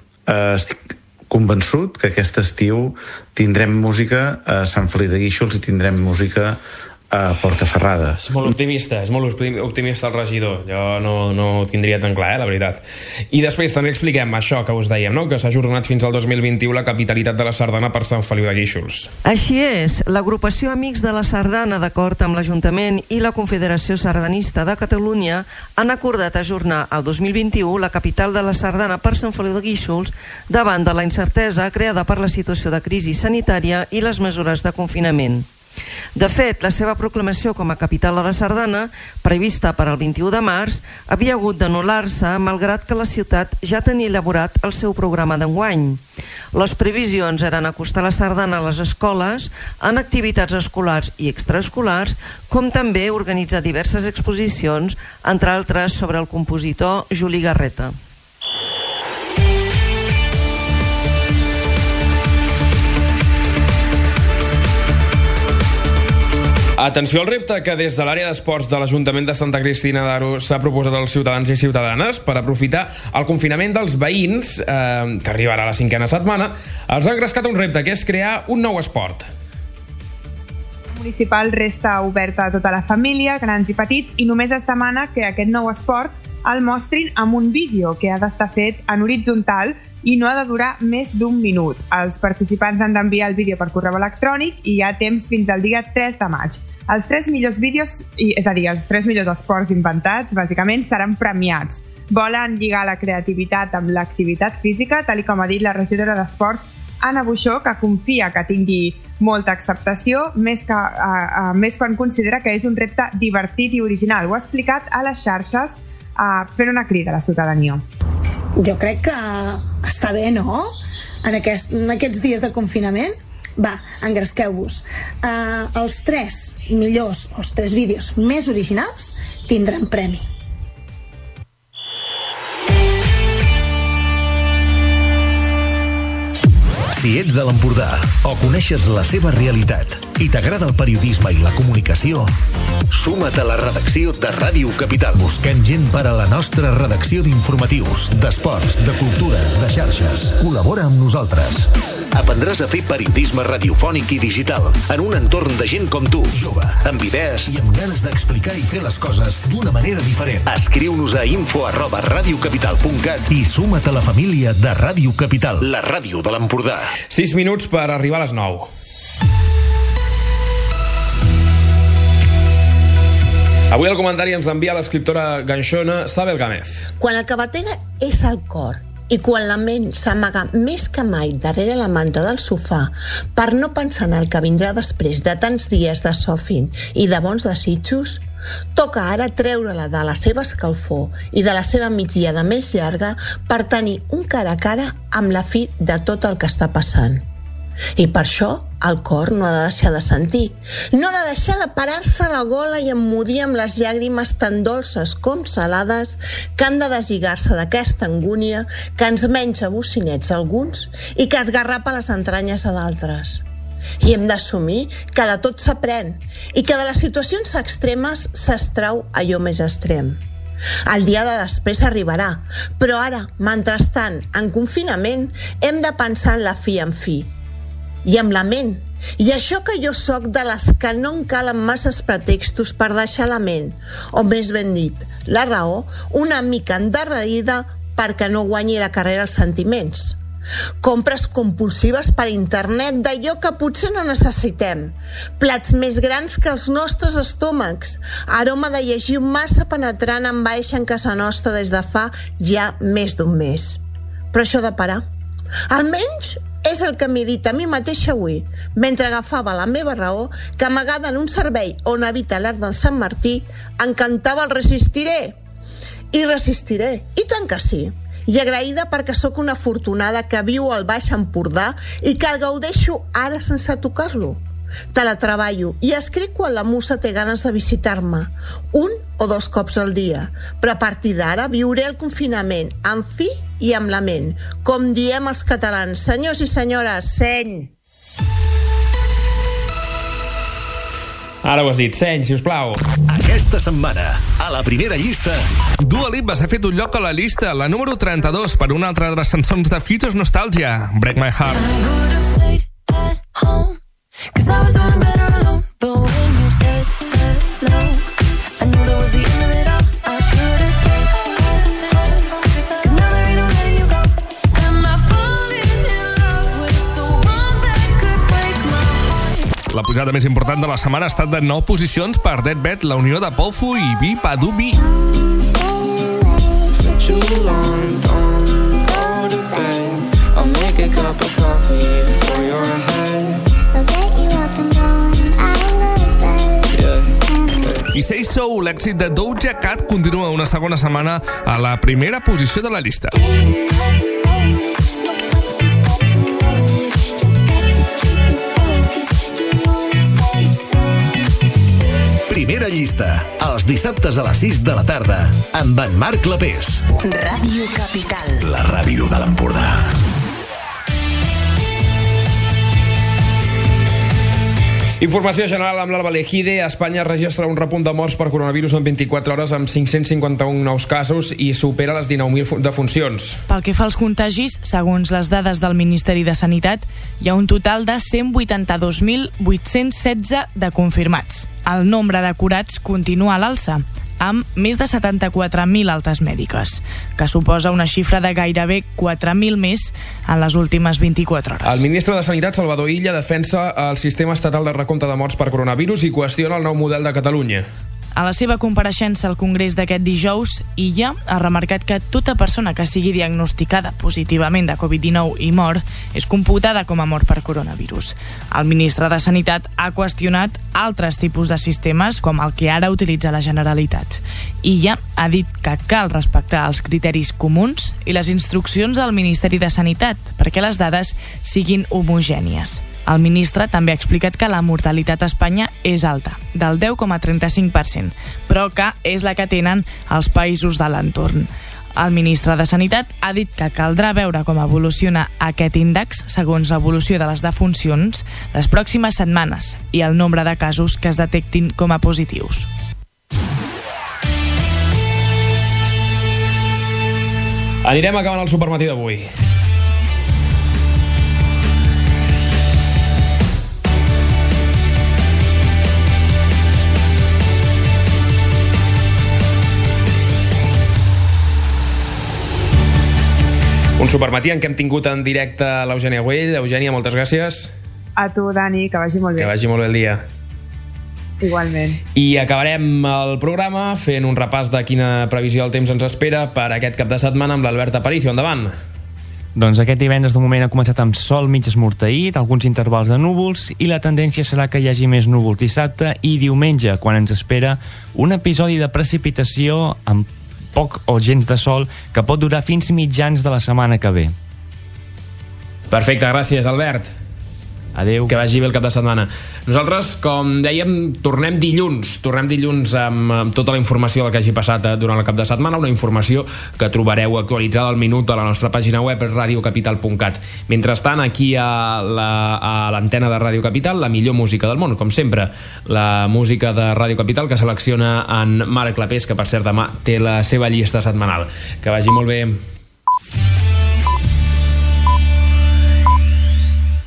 estic convençut que aquest estiu tindrem música a Sant Feliu de Guíxols i tindrem música a Portaferrada. És molt optimista el regidor. Jo no ho tindria tan clar, la veritat. I després també expliquem això que us dèiem, no? Que s'ha ajornat fins al 2021 la capitalitat de la sardana per Sant Feliu de Guíxols. Així és, l'agrupació Amics de la Sardana, d'acord amb l'Ajuntament i la Confederació Sardanista de Catalunya, han acordat ajornar al 2021 la capital de la sardana per Sant Feliu de Guíxols davant de la incertesa creada per la situació de crisi sanitària i les mesures de confinament. De fet, la seva proclamació com a capital de la sardana, prevista per al 21 de març, havia hagut d'anul·lar-se malgrat que la ciutat ja tenia elaborat el seu programa d'enguany. Les previsions eren acostar la sardana a les escoles, en activitats escolars i extraescolars, com també organitzar diverses exposicions, entre altres sobre el compositor Juli Garreta. Atenció al repte que des de l'àrea d'esports de l'Ajuntament de Santa Cristina d'Aro s'ha proposat als ciutadans i ciutadanes per aprofitar el confinament dels veïns, que arribarà a la 5a setmana. Els ha engrescat un repte, que és crear un nou esport. La municipal resta oberta a tota la família, grans i petits, i només es demana que aquest nou esport el mostrin amb un vídeo que ha d'estar fet en horitzontal i no ha de durar més d'1 minut. Els participants han d'enviar el vídeo per correu electrònic i hi ha temps fins al dia 3 de maig. Els 3 millors vídeos, és a dir, els 3 millors esports inventats, bàsicament, seran premiats. Volen lligar la creativitat amb l'activitat física, tal com ha dit la regidora d'Esports, Anna Buixó, que confia que tingui molta acceptació, més quan considera que és un repte divertit i original. Ho ha explicat a les xarxes fent una crida a la ciutadania. Jo crec que està bé, no? En aquests dies de confinament. Va, engresqueu-vos. Els 3 millors, els 3 vídeos més originals tindran premi. Si ets de l'Empordà o coneixes la seva realitat, i t'agrada el periodisme i la comunicació, suma't a la redacció de Ràdio Capital. Busquem gent per a la nostra redacció d'informatius, d'esports, de cultura, de xarxes. Col·labora amb nosaltres. Aprendràs a fer periodisme radiofònic i digital en un entorn de gent com tu, jove, amb idees i amb ganes d'explicar i fer les coses d'una manera diferent. Escriu-nos a info@radiocapital.cat i suma't a la família de Ràdio Capital, la ràdio de l'Empordà. 6 minuts per arribar a les 9. Avui el comentari ens l'envia l'escriptora ganxona Sabel Gámez. Quan el que batega és el cor i quan la ment s'amaga més que mai darrere la manta del sofà per no pensar en el que vindrà després de tants dies de sofint i de bons desitjos, toca ara treure-la de la seva escalfor i de la seva migdiada més llarga per tenir un cara a cara amb la fi de tot el que està passant. I per això el cor no ha de deixar de sentir, no ha de deixar de parar-se a la gola i emmudir amb les llàgrimes tan dolces com salades que han de deslligar-se d'aquesta angúnia que ens menja bocinets a alguns i que esgarrapa les entranyes a d'altres. I hem d'assumir que de tot s'aprèn i que de les situacions extremes s'extrau allò més extrem. El dia de després arribarà, però ara, mentrestant, en confinament, hem de pensar en la fi en fi. I amb la ment. I això que jo sóc de les que no en calen masses pretextos per deixar la ment, o més ben dit, la raó, una mica endarrerida perquè no guanyi la carrera als sentiments. Compres compulsives per internet d'allò que potser no necessitem. Plats més grans que els nostres estómacs. Aroma de llegir massa penetrant envaeix en casa nostra des de fa ja més d'un mes. Però això de parar. Almenys és el que m'he dit a mi mateixa avui, mentre agafava la meva raó, que amagada en un servei on habita l'art del Sant Martí, em cantava el resistiré. I resistiré, i tant que sí. I agraïda perquè sóc una afortunada que viu al Baix Empordà i que el gaudeixo ara sense tocar-lo. Teletreballo i escric quan la musa té ganes de visitar-me, 1 o 2 cops al dia, però a partir d'ara viuré el confinament amb fi i amb la ment, com diem els catalans. Senyors i senyores, seny! Ara ho has dit, seny, sisplau. Aquesta setmana, a la primera llista... Dua Lipa s'ha fet un lloc a la llista, la número 32, per una altra de les cançons de Fitos Nostàlgia, Break My Heart. Cause I was doing better alone, but when you said hello, I knew that was the end of it all. I should have stayed home, cause now there ain't no letting you go. Am I falling in love with the one that could break my heart? La pujada més important de la setmana ha estat de 9 posicions per Deadbed, la unió de Pofu i Vipadubi. I'll make a cup of coffee for your head. I Say So, l'èxit de Doja Cat, continua una segona setmana a la primera posició de la llista. Primera llista, els dissabtes a les 6 de la tarda, amb en Marc Clapés. Ràdio Capital. La ràdio de l'Empordà. Informació general amb l'Alba Lejide. Espanya registra un repunt de morts per coronavirus en 24 hores amb 551 nous casos i supera les 19.000 defuncions. Pel que fa als contagis, segons les dades del Ministeri de Sanitat, hi ha un total de 182.816 de confirmats. El nombre de curats continua a l'alça, amb més de 74.000 altes mèdiques, que suposa una xifra de gairebé 4.000 més en les últimes 24 hores. El ministre de Sanitat, Salvador Illa, defensa el sistema estatal de recompte de morts per coronavirus i qüestiona el nou model de Catalunya. A la seva compareixença al Congrés d'aquest dijous, Illa ha remarcat que tota persona que sigui diagnosticada positivament de Covid-19 i mor és computada com a mort per coronavirus. El ministre de Sanitat ha qüestionat altres tipus de sistemes com el que ara utilitza la Generalitat. Illa ha dit que cal respectar els criteris comuns i les instruccions del Ministeri de Sanitat perquè les dades siguin homogènies. El ministre també ha explicat que la mortalitat a Espanya és alta, del 10,35%, però que és la que tenen els països de l'entorn. El ministre de Sanitat ha dit que caldrà veure com evoluciona aquest índex segons l'evolució de les defuncions les pròximes setmanes i el nombre de casos que es detectin com a positius. Anirem acabant el supermatí d'avui. Un supermatí en què hem tingut en directe l'Eugènia Güell. Eugènia, moltes gràcies. A tu, Dani, que vagi molt bé. Que vagi molt bé el dia. Igualment. I acabarem el programa fent un repàs de quina previsió del temps ens espera per aquest cap de setmana amb l'Albert Aparicio. Endavant. Doncs aquest divendres de moment ha començat amb sol mig esmorteït, alguns intervals de núvols, i la tendència serà que hi hagi més núvols dissabte i diumenge, quan ens espera un episodi de precipitació amb poc o gens de sol que pot durar fins mitjans de la setmana que ve. Perfecte, gràcies, Albert. Adéu. Que vagi bé el cap de setmana. Nosaltres, com dèiem, tornem dilluns amb tota la informació del que hagi passat durant el cap de setmana, una informació que trobareu actualitzada al minut a la nostra pàgina web radiocapital.cat. Mentrestant, aquí a l'antena de Ràdio Capital, la millor música del món, com sempre, la música de Ràdio Capital que selecciona en Marc Clapés, que per cert demà té la seva llista setmanal. Que vagi molt bé.